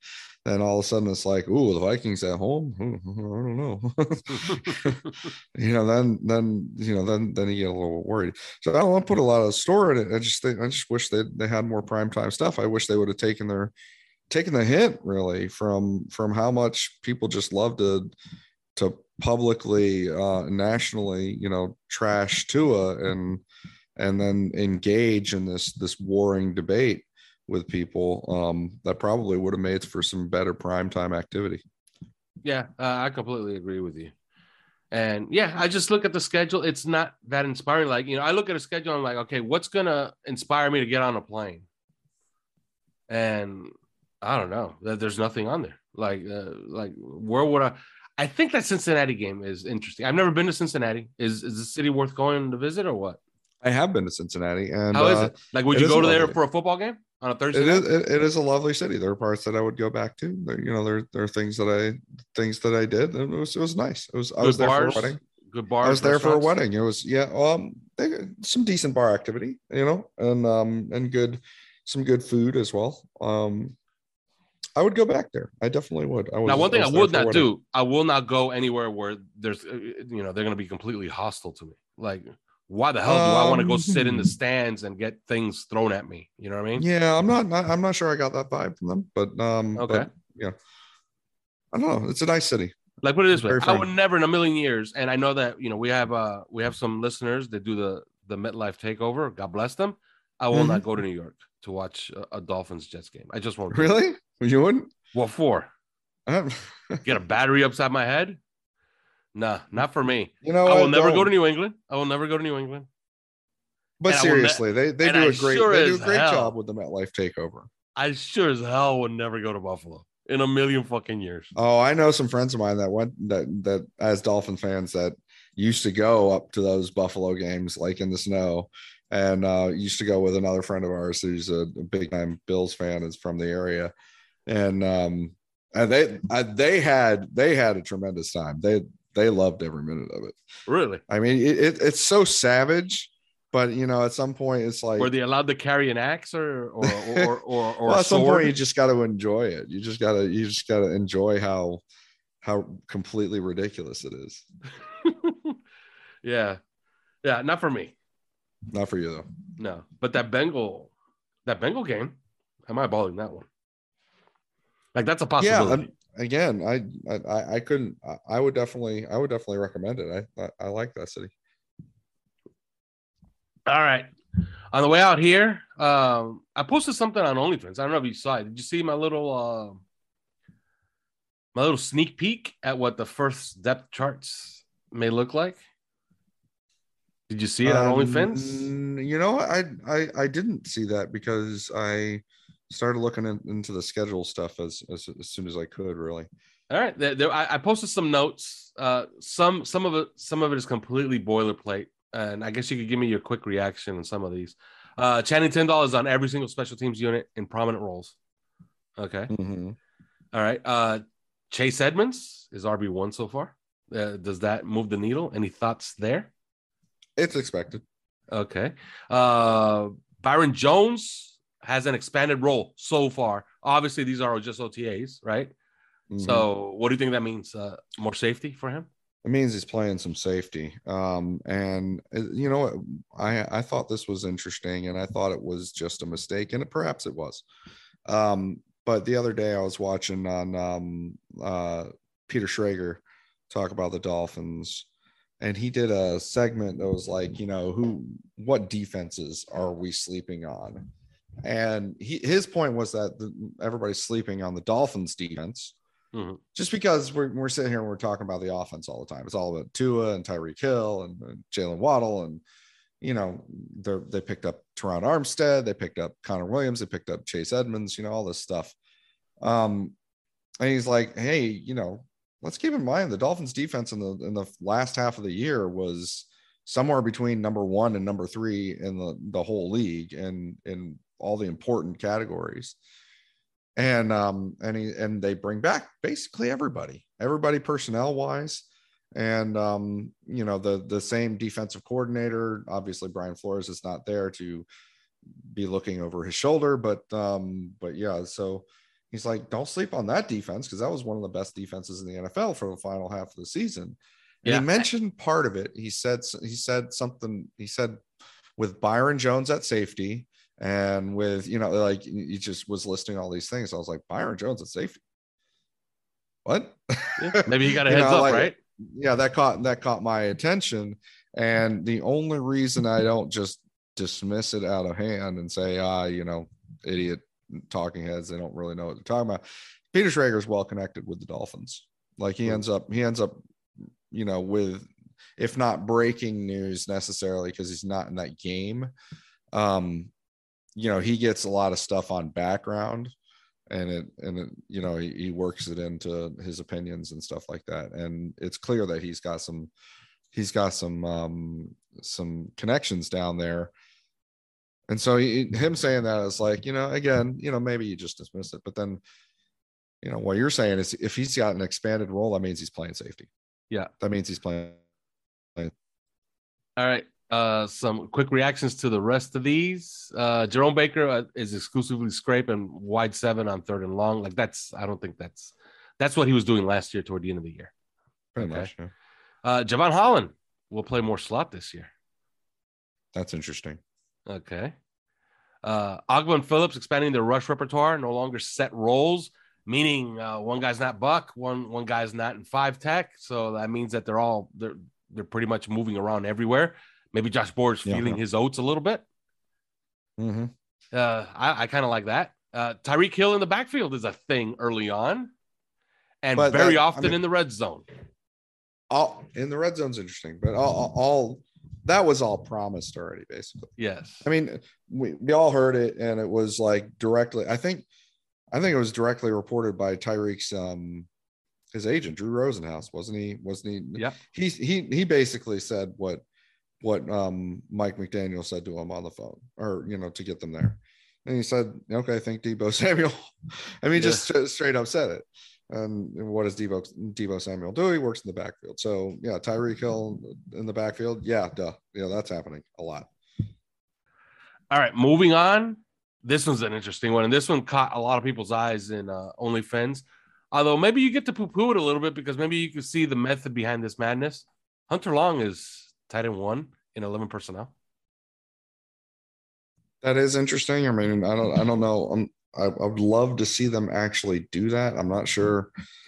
then all of a sudden it's like, ooh, the Vikings at home. I don't know. you know, then then you know, then then you get a little worried. So I don't want to put a lot of store in it. I just think I just wish they they had more primetime stuff. I wish they would have taken their taken the hint really from from how much people just love to to publicly uh nationally, you know, trash Tua and and then engage in this this warring debate with people. Um, that probably would have made for some better primetime activity. Yeah, uh, I completely agree with you. And yeah, I just look at the schedule. It's not that inspiring. Like, you know, I look at a schedule and I'm like, okay, what's going to inspire me to get on a plane? And I don't know. There's nothing on there. Like, uh, like where would I? I think that Cincinnati game is interesting. I've never been to Cincinnati. Is is the city worth going to visit or what? I have been to Cincinnati. And how is uh, it? Like, would you go to there for a football game on a Thursday? It is, it, it is a lovely city. There are parts that I would go back to. There, you know, there, there are things that I things that I did. And it was it was nice. It was I was there for a wedding. Good bars. I was there for a wedding. It was yeah, um, they, some decent bar activity, you know, and um, and good, some good food as well. Um, I would go back there. I definitely would. I was, now, one thing I, I would not do, I will not go anywhere where there's, you know, they're going to be completely hostile to me. Like, why the hell do um, I want to go sit in the stands and get things thrown at me? You know what I mean? Yeah, I'm not, not I'm not sure I got that vibe from them, but um, okay, but, yeah, I don't know. It's a nice city. Like, put it this way, I would never in a million years, and I know that, you know, we have uh we have some listeners that do the the MetLife takeover. God bless them. I will mm-hmm. not go to New York to watch a, a Dolphins Jets game. I just won't. Really? You wouldn't? What for? Um, Get a battery upside my head? Nah, not for me. You know, I will I never don't. go to New England. I will never go to New England. But and seriously, ne- they they do I a great sure they do a great hell, job with the MetLife takeover. I sure as hell would never go to Buffalo in a million fucking years. Oh, I know some friends of mine that went that that as Dolphin fans that used to go up to those Buffalo games like in the snow. And uh, used to go with another friend of ours who's a, a big time Bills fan, is from the area, and um, and they I, they had they had a tremendous time. They they loved every minute of it. Really? I mean, it, it, it's so savage, but you know, at some point, it's like, were they allowed to carry an axe or or or or, or well, a at some sword? point, you just got to enjoy it. You just gotta you just gotta enjoy how how completely ridiculous it is. yeah, yeah, not for me. Not for you though. No, but that Bengal, that Bengal game, am I balling that one? Like, that's a possibility. Yeah, again, I, I, I couldn't. I would definitely, I would definitely recommend it. I, I, I like that city. All right, on the way out here, um, I posted something on OnlyFans. I don't know if you saw it. Did you see my little, uh, my little sneak peek at what the first depth charts may look like? Did you see it on um, OnlyFans? You know, I, I I didn't see that because I started looking in, into the schedule stuff as, as as soon as I could. Really. All right, there, there, I, I posted some notes. Uh, some some of it some of it is completely boilerplate, and I guess you could give me your quick reaction on some of these. Uh, Channing Tindall is on every single special teams unit in prominent roles. Okay. Mm-hmm. All right. Uh, Chase Edmonds is R B one so far. Uh, does that move the needle? Any thoughts there? It's expected. Okay. Uh, Byron Jones has an expanded role so far. Obviously, these are just O T As, right? Mm-hmm. So what do you think that means? Uh, more safety for him? It means he's playing some safety. Um, and, you know, I, I thought this was interesting, and I thought it was just a mistake, and it, perhaps it was. Um, but the other day I was watching on um, uh, Peter Schrager talk about the Dolphins, and he did a segment that was like, you know, who, what defenses are we sleeping on? And he, his point was that the, everybody's sleeping on the Dolphins defense, mm-hmm. just because we're, we're sitting here and we're talking about the offense all the time. It's all about Tua and Tyreek Hill and, and Jalen Waddle. And, you know, they they picked up Teron Armstead. They picked up Connor Williams. They picked up Chase Edmonds, you know, all this stuff. Um, and he's like, hey, you know, let's keep in mind the Dolphins defense in the in the last half of the year was somewhere between number one and number three in the, the whole league and in all the important categories. And um and he, and they bring back basically everybody, everybody personnel wise. And um, you know, the the same defensive coordinator, obviously Brian Flores is not there to be looking over his shoulder, but um, but yeah, so He's like, don't sleep on that defense because that was one of the best defenses in the N F L for the final half of the season. And Yeah. he mentioned part of it. He said he said something. He said with Byron Jones at safety and with, you know, like he just was listing all these things. I was like, Byron Jones at safety. What? Yeah, maybe he got a You heads know, up, like, right? Yeah, that caught that caught my attention. And the only reason I don't just dismiss it out of hand and say, ah, you know, idiot talking heads, they don't really know what they're talking about. Peter Schrager is well connected with the Dolphins. Like he ends up, he ends up, you know, with, if not breaking news necessarily, because he's not in that game. Um, you know, he gets a lot of stuff on background, and it, and it, you know, he, he works it into his opinions and stuff like that. And it's clear that he's got some, he's got some, um, some connections down there. And so he, him saying that is like, you know, again, you know, maybe you just dismiss it, but then, you know, what you're saying is if he's got an expanded role, that means he's playing safety. Yeah. That means he's playing. All right. Uh, some quick reactions to the rest of these. Uh, Jerome Baker uh, is exclusively scraping wide seven on third and long. Like that's, I don't think that's, that's what he was doing last year toward the end of the year. Pretty okay. much. Yeah. Uh, Javon Holland will play more slot this year. That's interesting. Okay. Uh, Ogba and Phillips expanding their rush repertoire, no longer set roles, meaning uh, one guy's not buck, one one guy's not in five tech. So that means that they're all they're they're pretty much moving around everywhere. Maybe Josh Board's Yeah. feeling his oats a little bit. Mm-hmm. Uh, I, I kind of like that. Uh, Tyreek Hill in the backfield is a thing early on, and But very that- I often mean- in the red zone. All in the red zone's interesting, but all, all that was all promised already, basically. Yes. I mean, we, we all heard it, and it was like directly. I think, I think it was directly reported by Tyreek's um his agent, Drew Rosenhaus, wasn't he? Wasn't he? Yeah. He he he basically said what what um Mike McDaniel said to him on the phone, or you know, to get them there, and he said, "Okay, I think Deebo Samuel." I mean, Yeah. just straight- straight up said it. And what does Deebo Deebo Samuel do? He works in the backfield. So yeah, Tyreek Hill in the backfield. Yeah, duh. Yeah, that's happening a lot. All right, moving on. This one's an interesting one, and this one caught a lot of people's eyes in uh, OnlyFans. Although maybe you get to poo-poo it a little bit because maybe you can see the method behind this madness. Hunter Long is tight end one in eleven personnel. That is interesting. I mean, I don't, I don't know. I'm, I, I would love to see them actually do that. I'm not sure.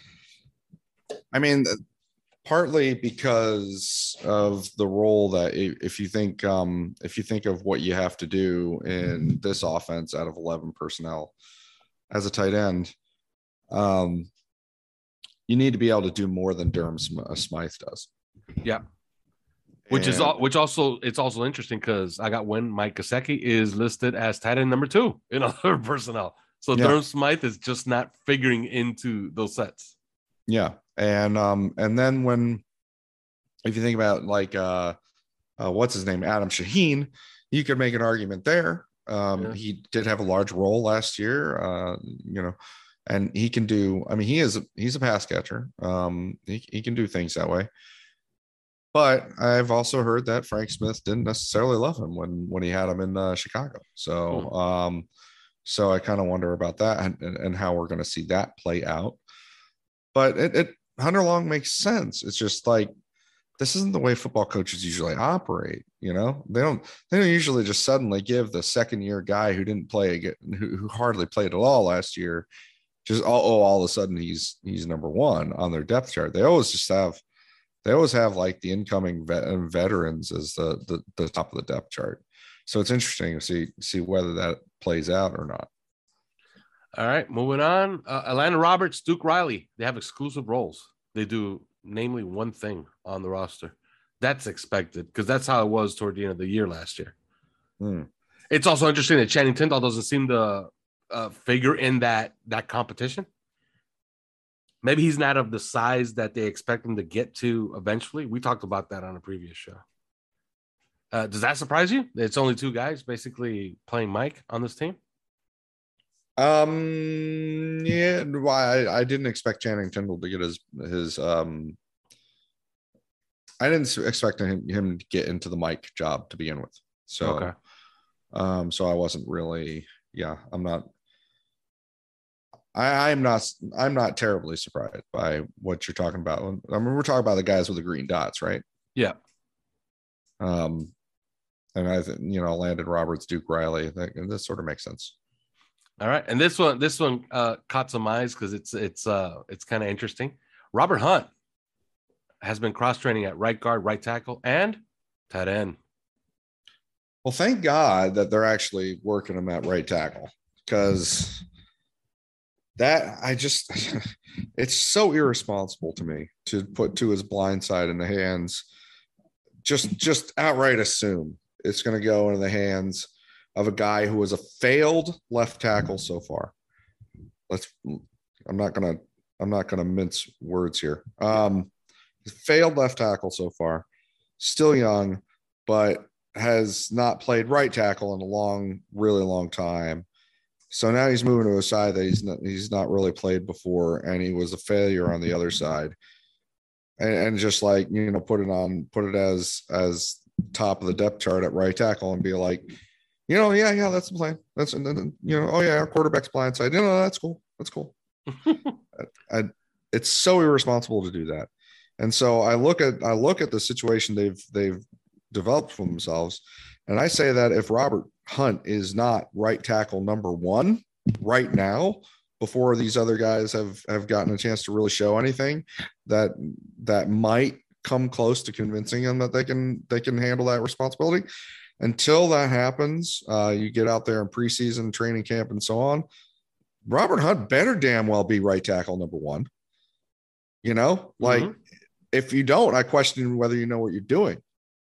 I mean, partly because of the role that i- if you think, um, if you think of what you have to do in this offense out of eleven personnel as a tight end, um, you need to be able to do more than Durham Sm- uh, Smythe does. Yeah. Which is And- all, which also it's also interesting because I got when Mike Gesicki is listed as tight end number two in other personnel. So Yeah. Durham Smythe is just not figuring into those sets. Yeah. And um, and then when if you think about like uh, uh what's his name, Adam Shaheen, you could make an argument there. Um, Yeah. he did have a large role last year, uh, you know, and he can do, I mean, he is he's a pass catcher. Um, he, he can do things that way. But I've also heard that Frank Smith didn't necessarily love him when when he had him in uh, Chicago. So Hmm. um, so I kind of wonder about that and, and, and how we're going to see that play out. But it, it Hunter Long makes sense. It's just like this isn't the way football coaches usually operate. You know, they don't they don't usually just suddenly give the second year guy who didn't play who, who hardly played at all last year just oh, oh all of a sudden he's he's number one on their depth chart. They always just have they always have like the incoming vet, veterans as the, the the top of the depth chart. So it's interesting to see see whether that plays out or not. All right, moving on. Uh, Atlanta Roberts, Duke Riley, they have exclusive roles. They do namely one thing on the roster. That's expected because that's how it was toward the end of the year last year. Hmm. It's also interesting that Channing Tindall doesn't seem to uh, figure in that that competition. Maybe he's not of the size that they expect him to get to eventually. We talked about that on a previous show. Uh, does that surprise you? It's only two guys basically playing Mike on this team. Um. Yeah. Why? I, I didn't expect Channing Tindall to get his his. Um. I didn't expect him him to get into the Mike job to begin with. So. Okay. Um. So I wasn't really. Yeah. I'm not. I, I'm not I'm not terribly surprised by what you're talking about. I mean, we're talking about the guys with the green dots, right? Yeah. Um, and I think, you know, Landon Roberts, Duke Riley, that, this sort of makes sense. All right, and this one, this one uh, caught some eyes because it's it's uh it's kind of interesting. Robert Hunt has been cross training at right guard, right tackle, and tight end. Well, thank God that they're actually working him at right tackle, because that I just it's so irresponsible to me to put to his blind side in the hands. Just just outright assume it's going to go into the hands of a guy who was a failed left tackle so far. Let's I'm not gonna I'm not gonna mince words here. Um failed left tackle so far, still young, but has not played right tackle in a long, really long time. So now he's moving to a side that he's not he's not really played before, and he was a failure on the other side. And, and just like, you know, put it on put it as as top of the depth chart at right tackle and be like, you know, yeah, yeah, that's the plan. That's, and then, you know, oh yeah, our quarterback's blind side. You know, that's cool. That's cool. I, it's so irresponsible to do that. And so I look at, I look at the situation they've, they've developed for themselves. And I say that if Robert Hunt is not right tackle number one right now, before these other guys have, have gotten a chance to really show anything that, that might come close to convincing them that they can, they can handle that responsibility. Until that happens, uh, you get out there in preseason, training camp, and so on. Robert Hunt better damn well be right tackle number one. You know, like mm-hmm. if you don't, I question whether you know what you're doing.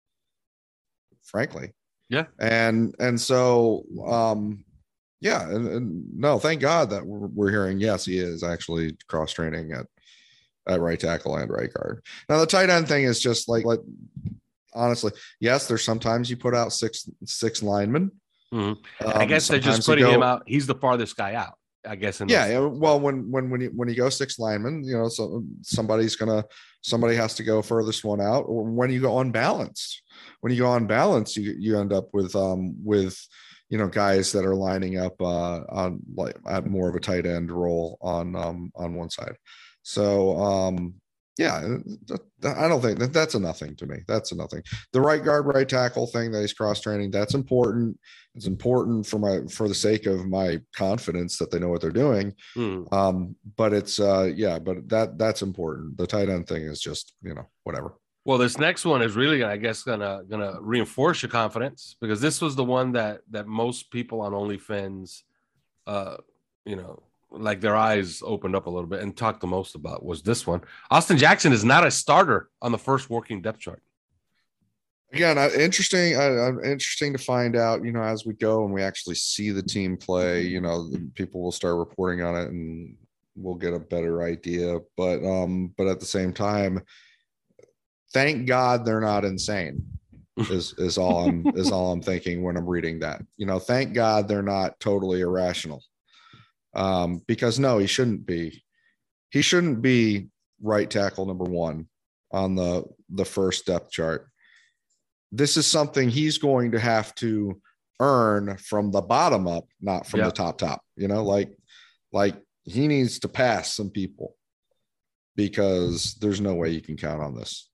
Frankly, yeah. And and so, um, yeah, and, and no, thank God that we're, we're hearing yes, he is actually cross training at at right tackle and right guard. Now the tight end thing is just like like. Honestly, yes, there's sometimes you put out six six linemen. Mm-hmm. Um, I guess they're just putting go, him out. He's the farthest guy out, I guess. In yeah, yeah. Well, when when when you when you go six linemen, you know, so somebody's gonna somebody has to go furthest one out. Or when you go unbalanced, when you go unbalanced, you you end up with um with you know guys that are lining up uh on like at more of a tight end role on um on one side. So um. Yeah, I don't think that that's a nothing to me. That's a nothing. The right guard, right tackle thing that he's cross training, that's important. It's important for my for the sake of my confidence that they know what they're doing. Hmm. Um, but it's uh, yeah, but that that's important. The tight end thing is just, you know, whatever. Well, this next one is really, I guess, gonna gonna reinforce your confidence, because this was the one that that most people on OnlyFans, uh, you know. like their eyes opened up a little bit and talked the most about was this one. Austin Jackson is not a starter on the first working depth chart. Again, uh, interesting. Uh, interesting to find out, you know, as we go and we actually see the team play, you know, people will start reporting on it and we'll get a better idea. But, um, but at the same time, thank God they're not insane is, is all I'm, is all I'm thinking when I'm reading that, you know, thank God they're not totally irrational. Um, because no, he shouldn't be. He shouldn't be right tackle number one on the the first depth chart. This is something he's going to have to earn from the bottom up, not from yeah. the top top. You know, like like he needs to pass some people, because there's no way you can count on this.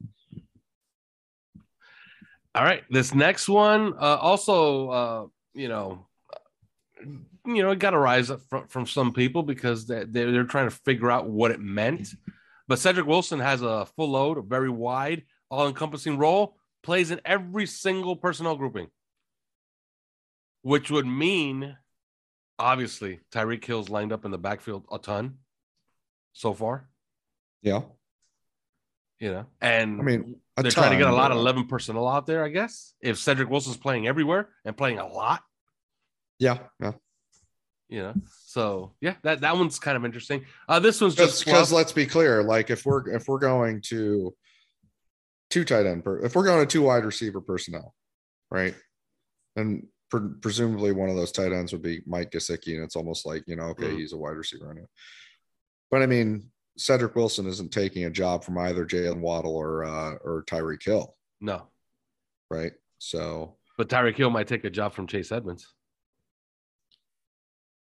All right, this next one uh, also, uh, you know. You know, it got a rise up from, from some people because they're, they're trying to figure out what it meant. But Cedric Wilson has a full load, a very wide, all-encompassing role, plays in every single personnel grouping, which would mean, obviously, Tyreek Hill's lined up in the backfield a ton so far. Yeah. You know, and I mean, they're ton, trying to get a lot of yeah. eleven personnel out there, I guess, if Cedric Wilson's playing everywhere and playing a lot. Yeah, yeah. You know, so yeah, that, that one's kind of interesting. Uh, this one's just because let's be clear, like if we're if we're going to two tight end, per, if we're going to two wide receiver personnel, right, and pre- presumably one of those tight ends would be Mike Gesicki, and it's almost like, you know, okay, mm-hmm. he's a wide receiver right now. But I mean, Cedric Wilson isn't taking a job from either Jalen Waddle or uh, or Tyreek Hill. No, right. So, but Tyreek Hill might take a job from Chase Edmonds.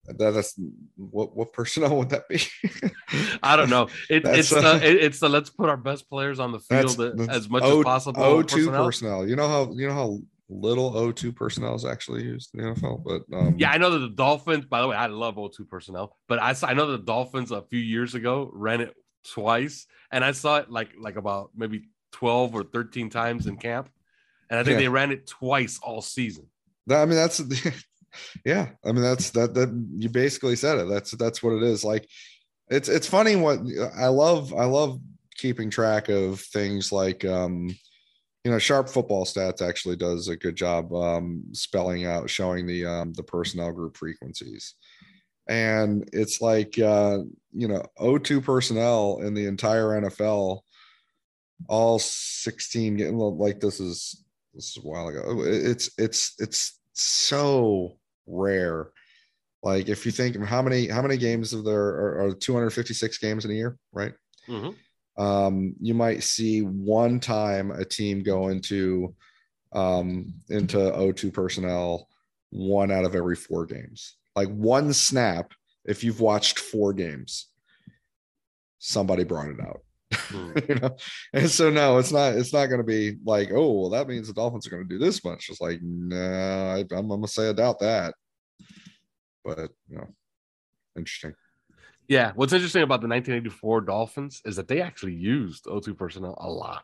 that, that's what what personnel would that be? I don't know. It, it's uh, the it, it's the let's put our best players on the field that's, that's as much o, as possible. O two personnel. personnel. You know how you know how little O two personnel is actually used in the N F L, but um, yeah, I know that the Dolphins. By the way, I love O two personnel, but I I know the Dolphins a few years ago ran it twice, and I saw it like like about maybe twelve or thirteen times in camp, and I think yeah. they ran it twice all season. That, I mean, that's yeah. I mean, that's that that you basically said it. That's that's what it is. Like, it's it's funny what I love. I love keeping track of things like um, you know, Sharp Football Stats actually does a good job um, spelling out, showing the um, the personnel group frequencies. And it's like, uh, you know, O two personnel in the entire N F L, all sixteen, getting like this is this is a while ago. It's it's it's so rare. Like if you think of how many how many games of there are, are two hundred fifty-six games in a year, right? Mm-hmm. Um, you might see one time a team go into um, into O two personnel one out of every four games. Like one snap, if you've watched four games, somebody brought it out. Mm. You know, and so no, it's not. It's not going to be like, oh, well, that means the Dolphins are going to do this much. It's like, no, I, I'm, I'm going to say I doubt that. But you know, interesting. Yeah, what's interesting about the nineteen eighty-four Dolphins is that they actually used O two personnel a lot.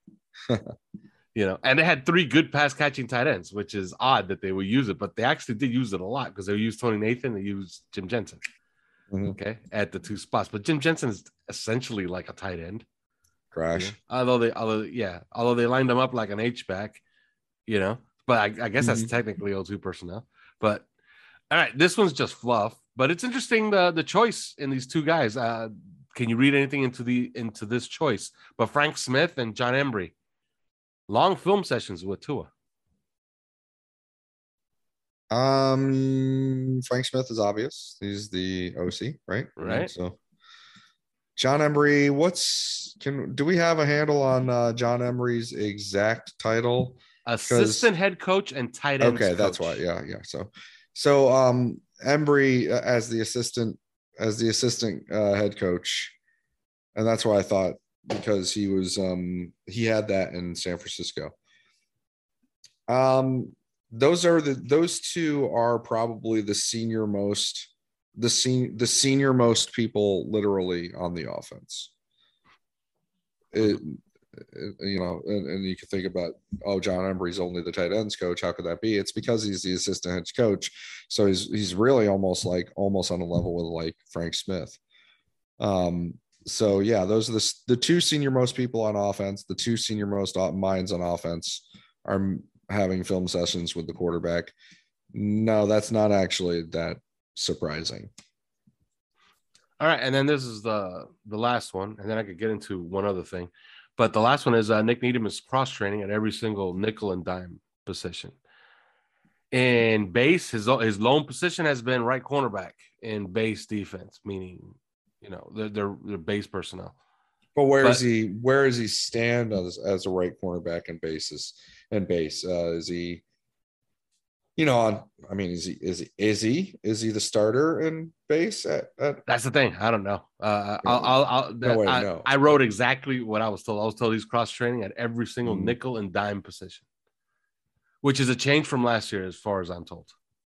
You know, and they had three good pass catching tight ends, which is odd that they would use it, but they actually did use it a lot because they used Tony Nathan, they used Jim Jensen, mm-hmm. okay, at the two spots. But Jim Jensen is essentially like a tight end. Crash. You know? Although they, although yeah, although they lined him up like an H back, you know, but I, I guess that's mm-hmm. technically O two personnel. But all right, this one's just fluff, but it's interesting the the choice in these two guys. Uh, can you read anything into the into this choice? But Frank Smith and John Embry. Long film sessions with Tua. Um, Frank Smith is obvious. He's the O C, right? Right. So, John Embry, what's can do we have a handle on uh, John Embry's exact title? Assistant head coach and tight end. Okay, that's why. Yeah, yeah. So, so um, Embry uh, as the assistant as the assistant uh, head coach, and that's why I thought. Because he was um he had that in San Francisco. Um those are the those two are probably the senior most the sen- the senior most people literally on the offense. It, it, you know, and, and you can think about, oh, John Embry's only the tight ends coach. How could that be? It's because he's the assistant head coach. So he's he's really almost like almost on a level with like Frank Smith. Um So, yeah, those are the, the two senior most people on offense. The two senior most minds on offense are having film sessions with the quarterback. No, that's not actually that surprising. All right. And then this is the, the last one. And then I could get into one other thing. But the last one is uh, Nick Needham is cross-training at every single nickel and dime position. In base, his, his lone position has been right cornerback in base defense, meaning – you know, they're, they're, they're base personnel. But where but, is he, where does he stand as, as a right cornerback and bases and base? Uh, is he, you know, on, I mean, is he, is he, is he, is he the starter in base at, at that's the thing. I don't know. Uh, no, I'll, I'll, I'll no way, I, no. I wrote exactly what I was told. I was told he's cross training at every single mm. nickel and dime position, which is a change from last year, as far as I'm told.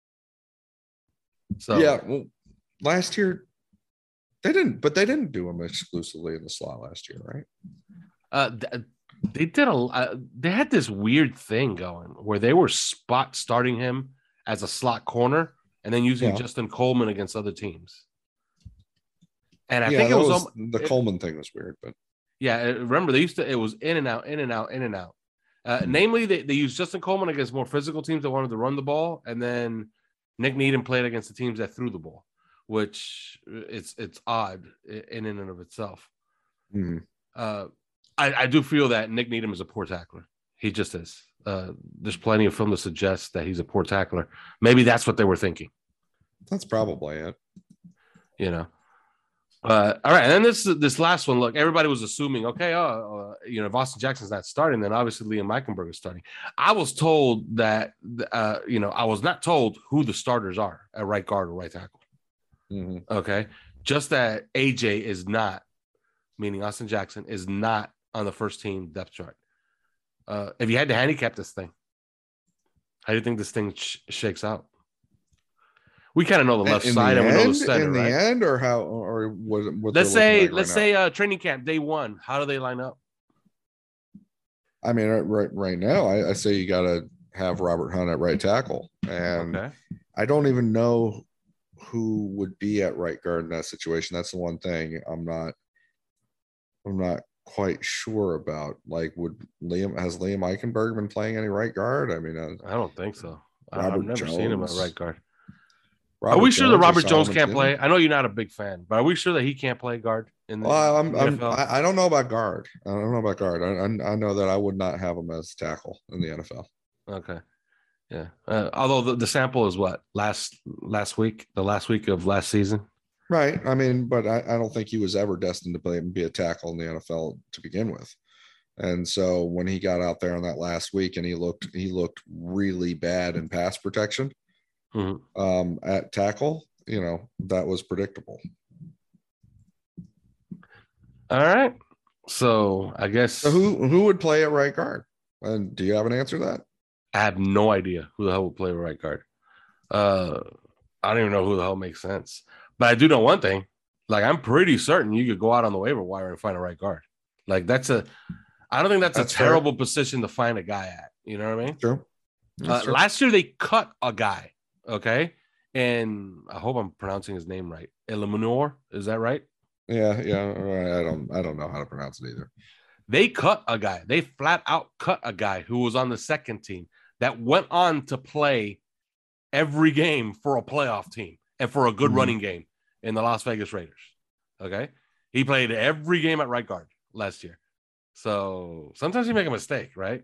So, yeah, well, last year, They didn't, but they didn't do them exclusively in the slot last year, right? Uh, they did a. Uh, they had this weird thing going where they were spot starting him as a slot corner and then using yeah. Justin Coleman against other teams. And I yeah, think it was, was um, the it, Coleman thing was weird, but yeah, remember they used to. It was in and out, in and out, in and out. Uh, namely, they they used Justin Coleman against more physical teams that wanted to run the ball, and then Nick Needham played against the teams that threw the ball. Which it's it's odd in and of itself. Mm-hmm. Uh, I, I do feel that Nick Needham is a poor tackler. He just is. Uh, there's plenty of film to suggest that he's a poor tackler. Maybe that's what they were thinking. That's probably it. You know. Uh, all right, and then this this last one. Look, everybody was assuming, okay, uh, uh, you know, if Austin Jackson's not starting, then obviously Liam Eichenberg is starting. I was told that, uh, you know, I was not told who the starters are at right guard or right tackle. Mm-hmm. Okay. Just that A J is not, meaning Austin Jackson, is not on the first team depth chart. Uh, if you had to handicap this thing, how do you think this thing sh- shakes out? We kind of know the left in side the and we end, know the center, in the right? end, or how, or what? what let's they're looking say, like let's right say, now. uh, training camp day one. How do they line up? I mean, right, right now, I, I say you got to have Robert Hunt at right tackle, and Okay. I don't even know who would be at right guard in that situation. That's the one thing I'm not, I'm not quite sure about. Like, would Liam has Liam Eichenberg been playing any right guard? I mean, uh, I don't think so. I, Robert I've never seen him at Jones. right guard. Robert Are we sure that Jones or Robert Jones Solomon can't Thomas? play? I know you're not a big fan, but are we sure that he can't play guard in the, Well, I'm, in the I'm, N F L? I, I don't know about guard. I don't know about guard. I, I, I know that I would not have him as tackle in the N F L. Okay. Yeah. Uh, although the, the sample is what last last week, the last week of last season. Right. I mean, but I, I don't think he was ever destined to play and be a tackle in the N F L to begin with. And so when he got out there on that last week and he looked, he looked really bad in pass protection mm-hmm. um, at tackle, you know, that was predictable. All right. So I guess so who who would play at right guard? And do you have an answer to that? I have no idea who the hell would play right guard. Uh, I don't even know who the hell makes sense. But I do know one thing. Like, I'm pretty certain you could go out on the waiver wire and find a right guard. Like, that's a I don't think that's, that's a terrible fair. position to find a guy at. You know what I mean? True. Uh, true. Last year they cut a guy. Okay. And I hope I'm pronouncing his name right. Eliminor, is that right? Yeah, yeah. I don't I don't know how to pronounce it either. They cut a guy. They flat out cut a guy who was on the second team that went on to play every game for a playoff team and for a good mm-hmm. running game in the Las Vegas Raiders. Okay. He played every game at right guard last year. So sometimes you make a mistake, right?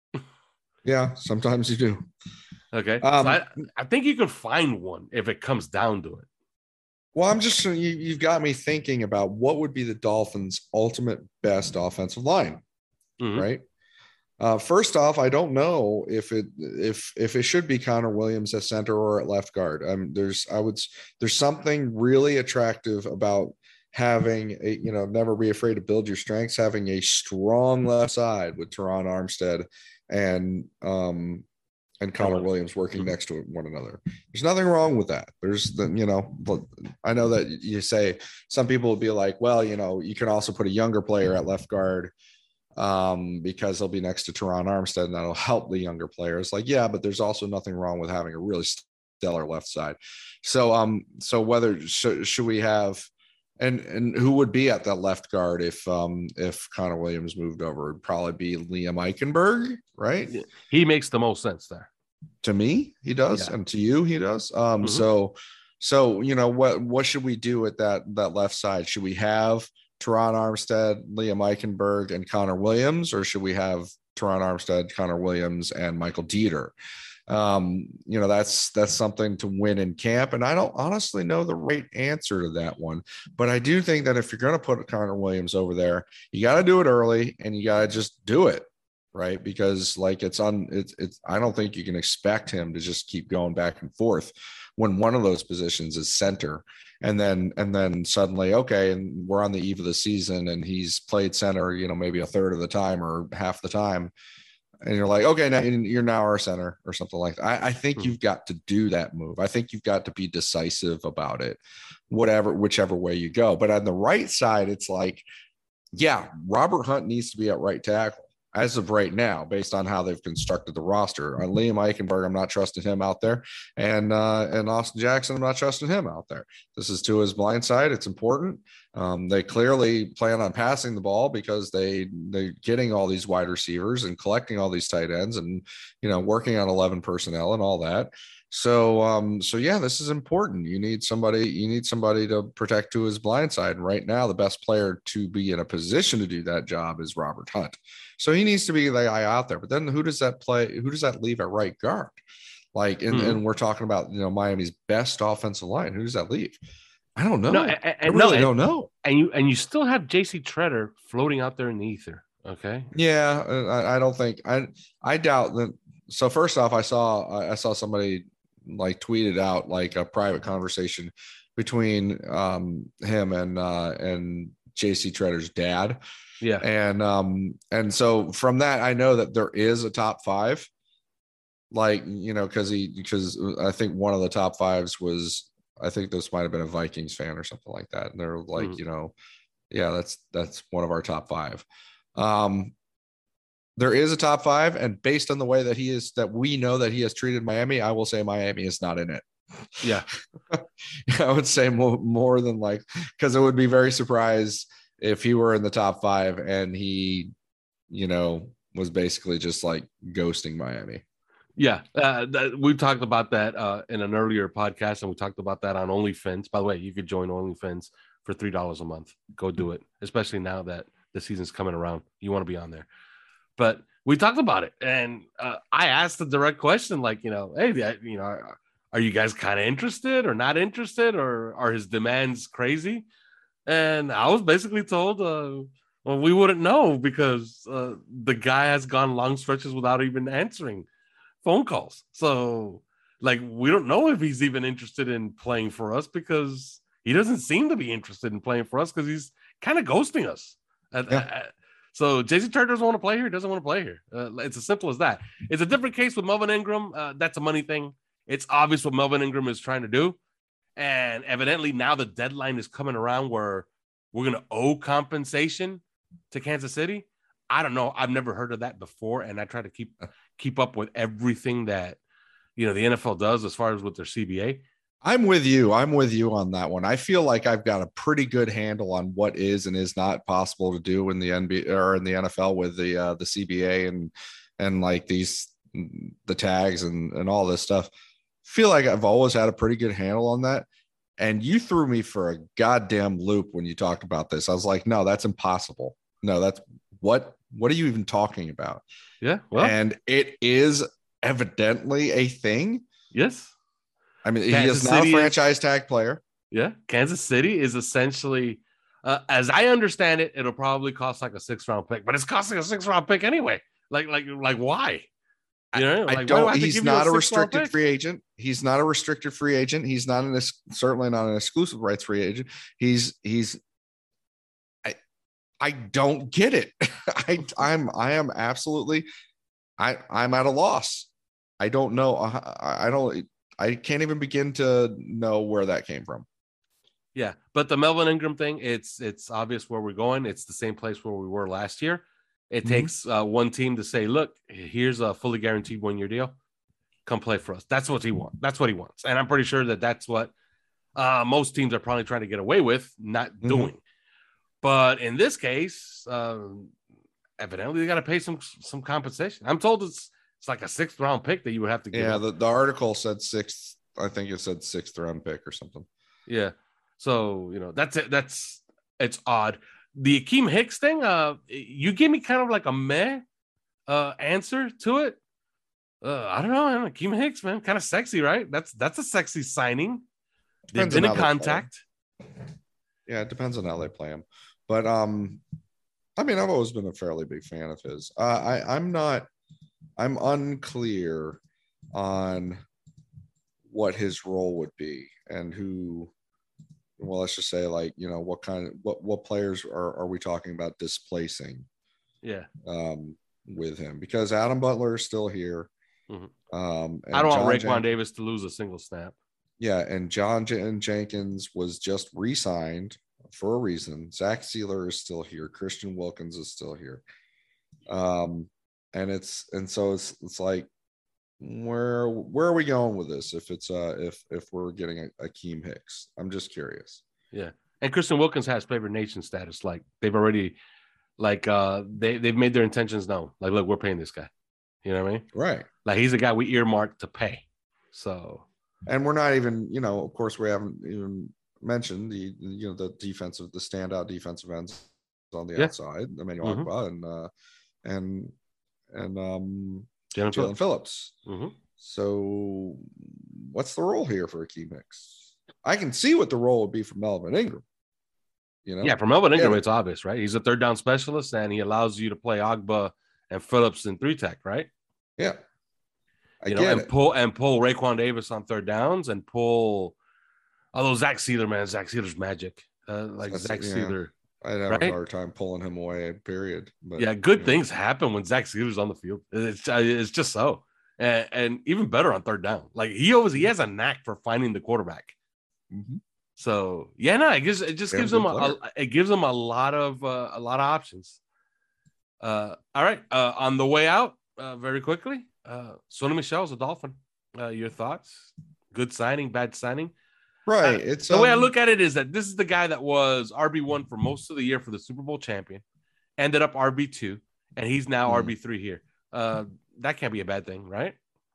Yeah, sometimes you do. Okay. Um, so I, I think you could find one if it comes down to it. Well, I'm just you, you've got me thinking about what would be the Dolphins' ultimate best offensive line, mm-hmm. right? Uh, first off, I don't know if it if if it should be Connor Williams at center or at left guard. Um, there's I would there's something really attractive about having a, you know, never be afraid to build your strengths, having a strong left side with Teron Armstead and um and Connor Williams working next to one another. There's nothing wrong with that. There's the, you know, I know that you say some people will be like, well, you know, you can also put a younger player at left guard um, because he'll be next to Teron Armstead and that'll help the younger players. Like, yeah, but there's also nothing wrong with having a really stellar left side. So, um, so whether sh- should we have, and and who would be at that left guard if um if Connor Williams moved over? It'd probably be Liam Eichenberg, right? He makes the most sense there. To me, he does, yeah. and to you, he does. Um, mm-hmm. so so you know what what should we do at that that left side? Should we have Teron Armstead, Liam Eichenberg, and Connor Williams, or should we have Teron Armstead, Connor Williams, and Michael Dieter? Um, you know, that's that's something to win in camp, and I don't honestly know the right answer to that one, but I do think that if you're going to put Connor Williams over there, you got to do it early, and you got to just do it, right? Because like it's on, it's it's. I don't think you can expect him to just keep going back and forth when one of those positions is center, and then and then suddenly, okay, and we're on the eve of the season, and he's played center, you know, maybe a third of the time or half the time. And you're like, okay, now you're now our center or something like that. I, I think you've got to do that move. I think you've got to be decisive about it, whatever, whichever way you go. But on the right side, it's like, yeah, Robert Hunt needs to be at right tackle as of right now, based on how they've constructed the roster. On Liam Eichenberg, I'm not trusting him out there. And uh, and Austin Jackson, I'm not trusting him out there. This is to his blind side. It's important. Um, they clearly plan on passing the ball because they, they're getting all these wide receivers and collecting all these tight ends and, you know, working on eleven personnel and all that. So, um, so yeah, this is important. You need somebody, you need somebody to protect to his blind side. And right now, the best player to be in a position to do that job is Robert Hunt. So he needs to be the guy out there. But then who does that play? Who does that leave at right guard? Like, and, mm-hmm. and we're talking about, you know, Miami's best offensive line. Who does that leave? I don't know. No, and, I really no, don't know. And you and you still have J C Treader floating out there in the ether. Okay. Yeah, I, I don't think I. I doubt that. So first off, I saw I saw somebody like tweeted out like a private conversation between um, him and uh, and J C Tretter's dad. Yeah. And um, and so from that, I know that there is a top five. Like, you know, because he because I think one of the top fives was, I think this might have been a Vikings fan or something like that. And they're like, mm. you know, yeah, that's that's one of our top five. Um, there is a top five, and based on the way that he is, that we know that he has treated Miami, I will say Miami is not in it. Yeah, I would say more, more than like, because I would be very surprised if he were in the top five and he, you know, was basically just like ghosting Miami. Yeah, uh, that, we talked about that uh, in an earlier podcast, and we talked about that on OnlyFans. By the way, you could join OnlyFans for three dollars a month. Go do it, especially now that the season's coming around. You want to be on there. But we talked about it, and uh, I asked the direct question, like, you know, hey, you know, are, are you guys kind of interested or not interested, or are his demands crazy? And I was basically told, uh, well, we wouldn't know because uh, the guy has gone long stretches without even answering phone calls. So, like, we don't know if he's even interested in playing for us because he doesn't seem to be interested in playing for us because he's kind of ghosting us. At, yeah. at, so J C Tretter doesn't want to play here. Doesn't want to play here. Uh, it's as simple as that. It's a different case with Melvin Ingram. Uh, that's a money thing. It's obvious what Melvin Ingram is trying to do. And evidently now the deadline is coming around where we're going to owe compensation to Kansas City. I don't know. I've never heard of that before. And I try to keep keep up with everything that, you know, the N F L does as far as with their C B A. I'm with you. I'm with you on that one. I feel like I've got a pretty good handle on what is and is not possible to do in the N B A or in the N F L with the uh, the C B A and and like these the tags and and all this stuff. Feel like I've always had a pretty good handle on that. And you threw me for a goddamn loop when you talked about this. I was like, no, that's impossible. No, that's what what are you even talking about? Yeah. Well, and it is evidently a thing. Yes. I mean, Kansas he is not City a franchise is, tag player. Yeah. Kansas City is essentially, uh, as I understand it, it'll probably cost like a six round pick, but it's costing a six round pick anyway. Like, like, like, why? You know, I, like, I don't. do I he's not a, a restricted free agent. He's not a restricted free agent. He's not an certainly not an exclusive rights free agent. He's he's. I I don't get it. I I'm I am absolutely. I I'm at a loss. I don't know. I, I don't. I can't even begin to know where that came from. Yeah, but the Melvin Ingram thing, it's it's obvious where we're going. It's the same place where we were last year. It mm-hmm. takes uh, one team to say, look, here's a fully guaranteed one-year deal. Come play for us. That's what he wants. That's what he wants. And I'm pretty sure that that's what uh, most teams are probably trying to get away with not mm-hmm. doing. But in this case, uh, evidently they got to pay some some compensation. I'm told it's it's like a sixth round pick that you would have to give. Yeah, the, the article said sixth. I think it said sixth round pick or something. Yeah. So, you know, that's it. That's it's odd. The Akeem Hicks thing, uh, you gave me kind of like a meh uh, answer to it. Uh, I don't know. Akeem Hicks, man, kind of sexy, right? That's that's a sexy signing. They've been in contact. Yeah, it depends on how they play him. But um, I mean, I've always been a fairly big fan of his. Uh, I I'm not. I'm unclear on what his role would be and who. Well, let's just say, like, you know, what kind of what what players are, are we talking about displacing? Yeah. Um, with him, because Adam Butler is still here. Mm-hmm. Um, I don't John want Raekwon Jen- Davis to lose a single snap. Yeah, and John Jen- Jenkins was just re-signed for a reason. Zach Sealer is still here. Christian Wilkins is still here. Um, and it's and so it's it's like, where where are we going with this if it's uh if if we're getting a Akeem Hicks? I'm just curious. Yeah, and Christian Wilkins has favorite nation status. Like, they've already like uh they they've made their intentions known. Like, look, we're paying this guy. You know what I mean? Right. Like, he's a guy we earmarked to pay. So, and we're not even, you know, of course we haven't even mentioned the you know the defensive the standout defensive ends on the yeah. outside, Emmanuel mm-hmm. Agba and uh and and um Jalen Jalen Phillips. Phillips. Mm-hmm. So what's the role here for Akeem Hicks? I can see what the role would be for Melvin Ingram. You know? Yeah, for Melvin Ingram, yeah. it's obvious, right? He's a third down specialist, and he allows you to play Agba and Phillips in three tech, right? Yeah. I you get know, and it. pull and pull Raekwon Davis on third downs and pull Although Zach Sealer, man, Zach Sealer's magic. Uh, like That's- Zach yeah. Sealer. I'd have Right? a hard time pulling him away, period. But Yeah, good you know. things happen when Zach Sealer's on the field. It's uh, it's just so, and, and even better on third down. Like he always he has a knack for finding the quarterback. Mhm. So yeah, no, it gives it just Yeah, gives good them a, player. a- it gives them a lot of uh, a lot of options. Uh, all right, uh, on the way out, uh, very quickly, uh, Sonny Michel's a Dolphin. Uh, your thoughts? Good signing, bad signing? Right. Uh, it's the way I um, look at it is that this is the guy that was R B one for most of the year for the Super Bowl champion, ended up R B two, and he's now Hmm. R B three here. Uh, that can't be a bad thing, right?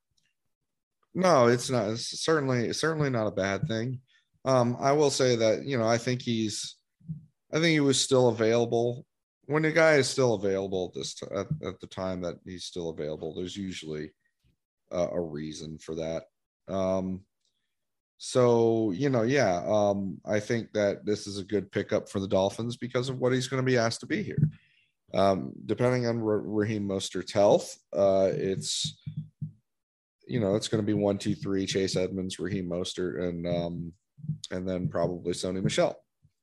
No, it's not. It's certainly certainly not a bad thing. Um, I will say that, you know, I think he's, I think he was still available. When a guy is still available at this t- at, at the time that he's still available, there's usually uh, a reason for that. Um, so you know, yeah, um, I think that this is a good pickup for the Dolphins because of what he's going to be asked to be here. Um, depending on Ra- Raheem Mostert's health, uh, it's you know, it's going to be one, two, three, Chase Edmonds, Raheem Mostert, and um, and then probably Sony Michel.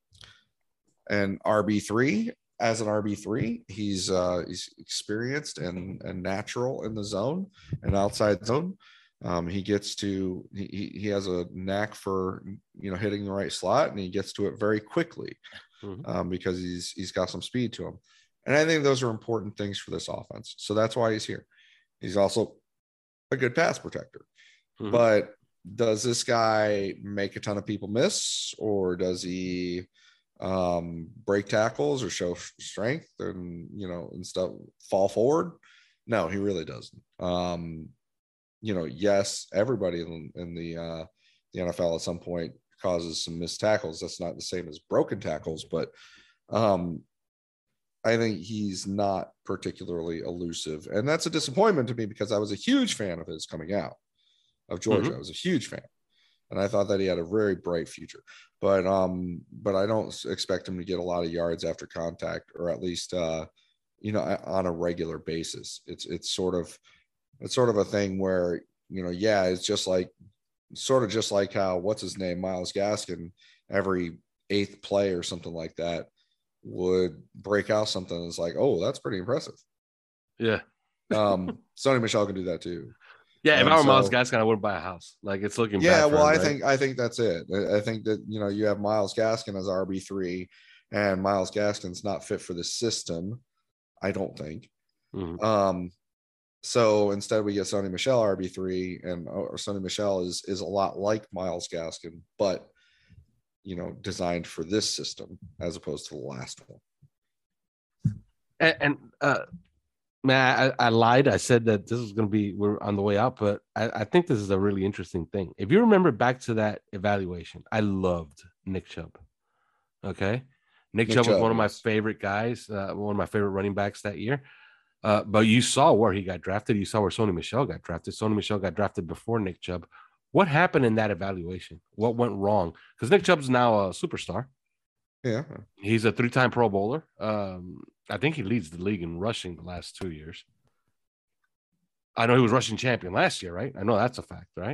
And R B three, as an R B three, he's uh, he's experienced and and natural in the zone and outside zone. Um, he gets to he he has a knack for you know hitting the right slot, and he gets to it very quickly Mhm. um, because he's he's got some speed to him. And I think those are important things for this offense. So that's why he's here. He's also a good pass protector. Mhm. But does this guy make a ton of people miss, or does he um, break tackles or show strength and, you know, and stuff, fall forward? No, he really doesn't. Um, you know, yes, everybody in, in the, uh, the N F L at some point causes some missed tackles. That's not the same as broken tackles, but um, I think he's not particularly elusive. And that's a disappointment to me because I was a huge fan of his coming out of Georgia. Mhm. I was a huge fan. And I thought that he had a very bright future. But um, but I don't expect him to get a lot of yards after contact, or at least uh, you know, on a regular basis. It's it's sort of it's sort of a thing where, you know, yeah, it's just like sort of just like how what's his name, Myles Gaskin, every eighth play or something like that would break out something that's like, oh, that's pretty impressive. Yeah. Um, Sony Michel can do that too. Yeah, if And I were Miles so- Gaskin, I would buy a house. Like it's looking Yeah, bad for well, him, I right? think I think that's it. I I think that, you know, you have Myles Gaskin as R B three, and Myles Gaskin's not fit for the system. I don't think. Mhm. Um, so instead we get Sony Michel R B three, and or Sony Michel is is a lot like Myles Gaskin, but you know, designed for this system as opposed to the last one. And, and uh, man, I, I lied. I said that this was going to be we're on the way out, but I, I think this is a really interesting thing. If you remember back to that evaluation, I loved Nick Chubb. Okay, Nick, Nick Chubb was Chubb, one of my yes. favorite guys, uh, one of my favorite running backs that year. Uh, but you saw where he got drafted. You saw where Sony Michel got drafted. Sony Michel got drafted before Nick Chubb. What happened in that evaluation? What went wrong? Because Nick Chubb's now a superstar. Yeah. He's a three-time Pro Bowler. Um, I think he leads the league in rushing the last two years. I know he was rushing champion last year, right? I know that's a fact, right?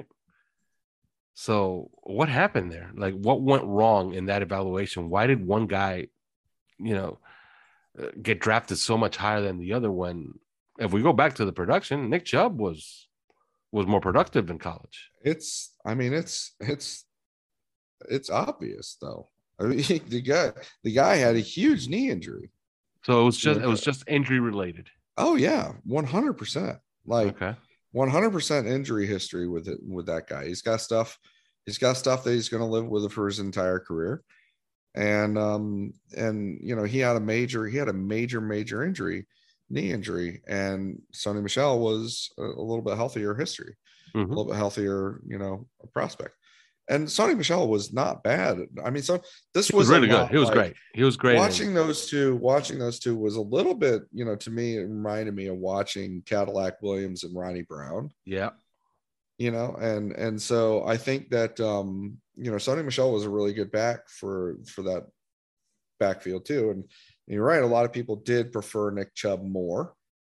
So what happened there? Like, what went wrong in that evaluation? Why did one guy, you know, uh, get drafted so much higher than the other? When, if we go back to the production, Nick Chubb was was more productive in college. It's, I mean, it's, it's, it's obvious though. I mean, the guy, the guy had a huge knee injury. So it was just Yeah. it was just injury related. Oh yeah, one hundred percent. Like Okay. one hundred percent injury history with it, with that guy. He's got stuff, he's got stuff that he's going to live with for his entire career. And, um, and, you know, he had a major, he had a major, major injury, knee injury. And Sony Michel was a, a little bit healthier history, Mhm. a little bit healthier, you know, prospect. And Sony Michel was not bad. I mean, so this He was was, a really good. lot He was like- great. He was great. in- Watching those two, watching those two was a little bit, you know, to me, it reminded me of watching Cadillac Williams and Ronnie Brown, Yeah. you know, and and so I think that um, you know, Sony Michel was a really good back for for that backfield too. And you're right, a lot of people did prefer Nick Chubb more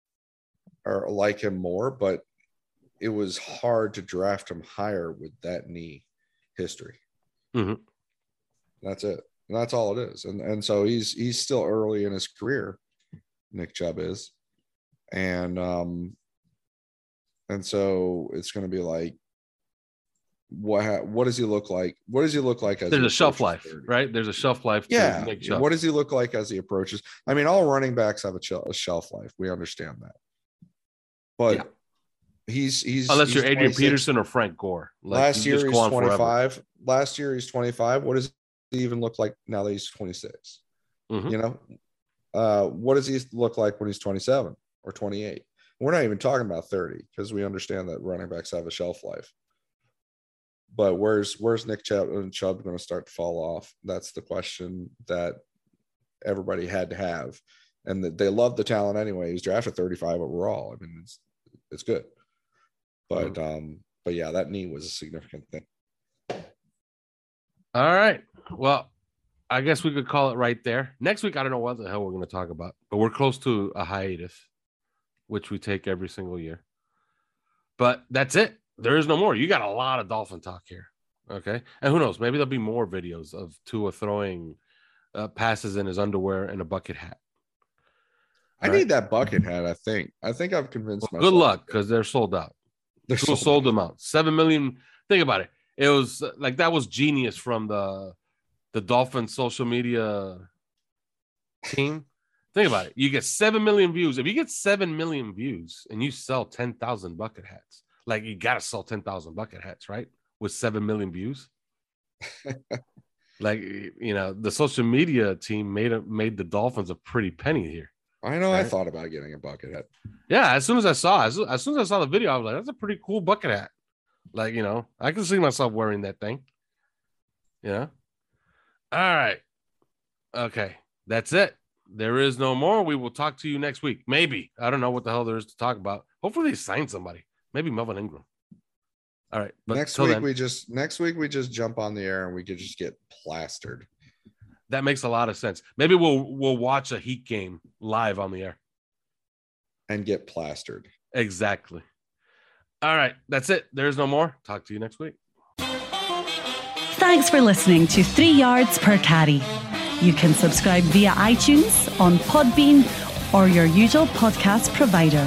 or like him more, but it was hard to draft him higher with that knee history. Mm-hmm. That's it. And that's all it is. And and so he's he's still early in his career, Nick Chubb is. And um and so it's going to be like, what ha- what does he look like? What does he look like as there's a shelf life, thirty? Right? There's a shelf life. Yeah. To Nick Chubb. What does he look like as he approaches? I mean, all running backs have a, ch- a shelf life. We understand that. But yeah. he's he's unless he's you're Adrian Peterson or Frank Gore. Like, last year he's twenty-five. Forever. Last year he's twenty-five. What does he even look like now that he's twenty-six? Mm-hmm. You know, uh, what does he look like when he's twenty-seven or twenty-eight? We're not even talking about thirty because we understand that running backs have a shelf life. But where's where's Nick Chubb and Chubb going to start to fall off? That's the question that everybody had to have, and that they love the talent anyway. He's drafted thirty-five overall. I mean, it's it's good, but mm-hmm. um, but yeah, that knee was a significant thing. All right, well, I guess we could call it right there. Next week, I don't know what the hell we're going to talk about, but we're close to a hiatus, which we take every single year. But that's it. There is no more. You got a lot of Dolphin talk here. Okay. And who knows? Maybe there'll be more videos of Tua throwing uh, passes in his underwear and a bucket hat. I right? need that bucket hat, I think. I think I've convinced well, myself. Good luck, because they're sold out. They're Tua sold, sold them out. Seven million. Think about it. It was like that was genius from the the Dolphin social media team. Think about it. You get seven million views. If you get seven million views and you sell ten thousand bucket hats, like you got to sell ten thousand bucket hats, right? With seven million views. Like, you know, the social media team made a, made the Dolphins a pretty penny here. I know. Right? I thought about getting a bucket hat. Yeah. As soon as I saw, as, as soon as I saw the video, I was like, that's a pretty cool bucket hat. Like, you know, I can see myself wearing that thing. Yeah. All right. Okay. That's it. There is no more. We will talk to you next week. Maybe. I don't know what the hell there is to talk about. Hopefully they sign somebody. Maybe Melvin Ingram. All right. But next week then, we just next week we just jump on the air and we could just get plastered. That makes a lot of sense. Maybe we'll we'll watch a Heat game live on the air. And get plastered. Exactly. All right. That's it. There's no more. Talk to you next week. Thanks for listening to Three Yards Per Carry. You can subscribe via iTunes, on Podbean, or your usual podcast provider.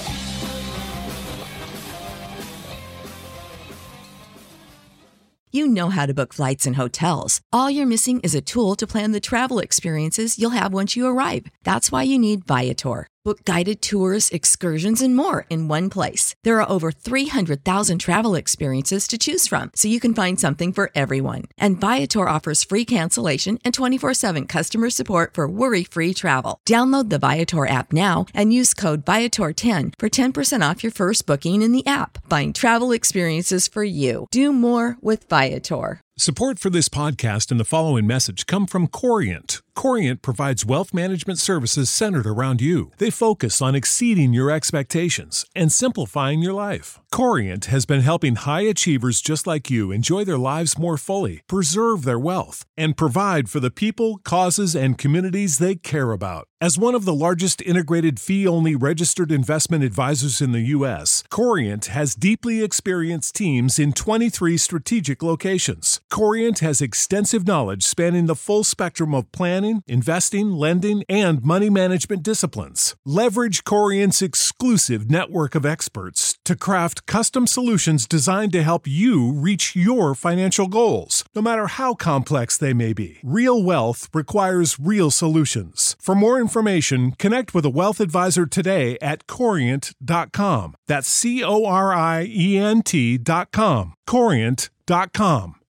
You know how to book flights and hotels. All you're missing is a tool to plan the travel experiences you'll have once you arrive. That's why you need Viator. Book guided tours, excursions, and more in one place. There are over three hundred thousand travel experiences to choose from, so you can find something for everyone. And Viator offers free cancellation and twenty-four seven customer support for worry-free travel. Download the Viator app now and use code Viator ten for ten percent off your first booking in the app. Find travel experiences for you. Do more with Viator. Support for this podcast and the following message come from Corient. Corient provides wealth management services centered around you. They focus on exceeding your expectations and simplifying your life. Corient has been helping high achievers just like you enjoy their lives more fully, preserve their wealth, and provide for the people, causes, and communities they care about. As one of the largest integrated fee-only registered investment advisors in the U S, Corient has deeply experienced teams in twenty-three strategic locations. Corient has extensive knowledge spanning the full spectrum of planning, investing, lending, and money management disciplines. Leverage Corient's exclusive network of experts to craft custom solutions designed to help you reach your financial goals, no matter how complex they may be. Real wealth requires real solutions. For more information, connect with a wealth advisor today at corient dot com. That's C O R I E N T dot com. corient dot com.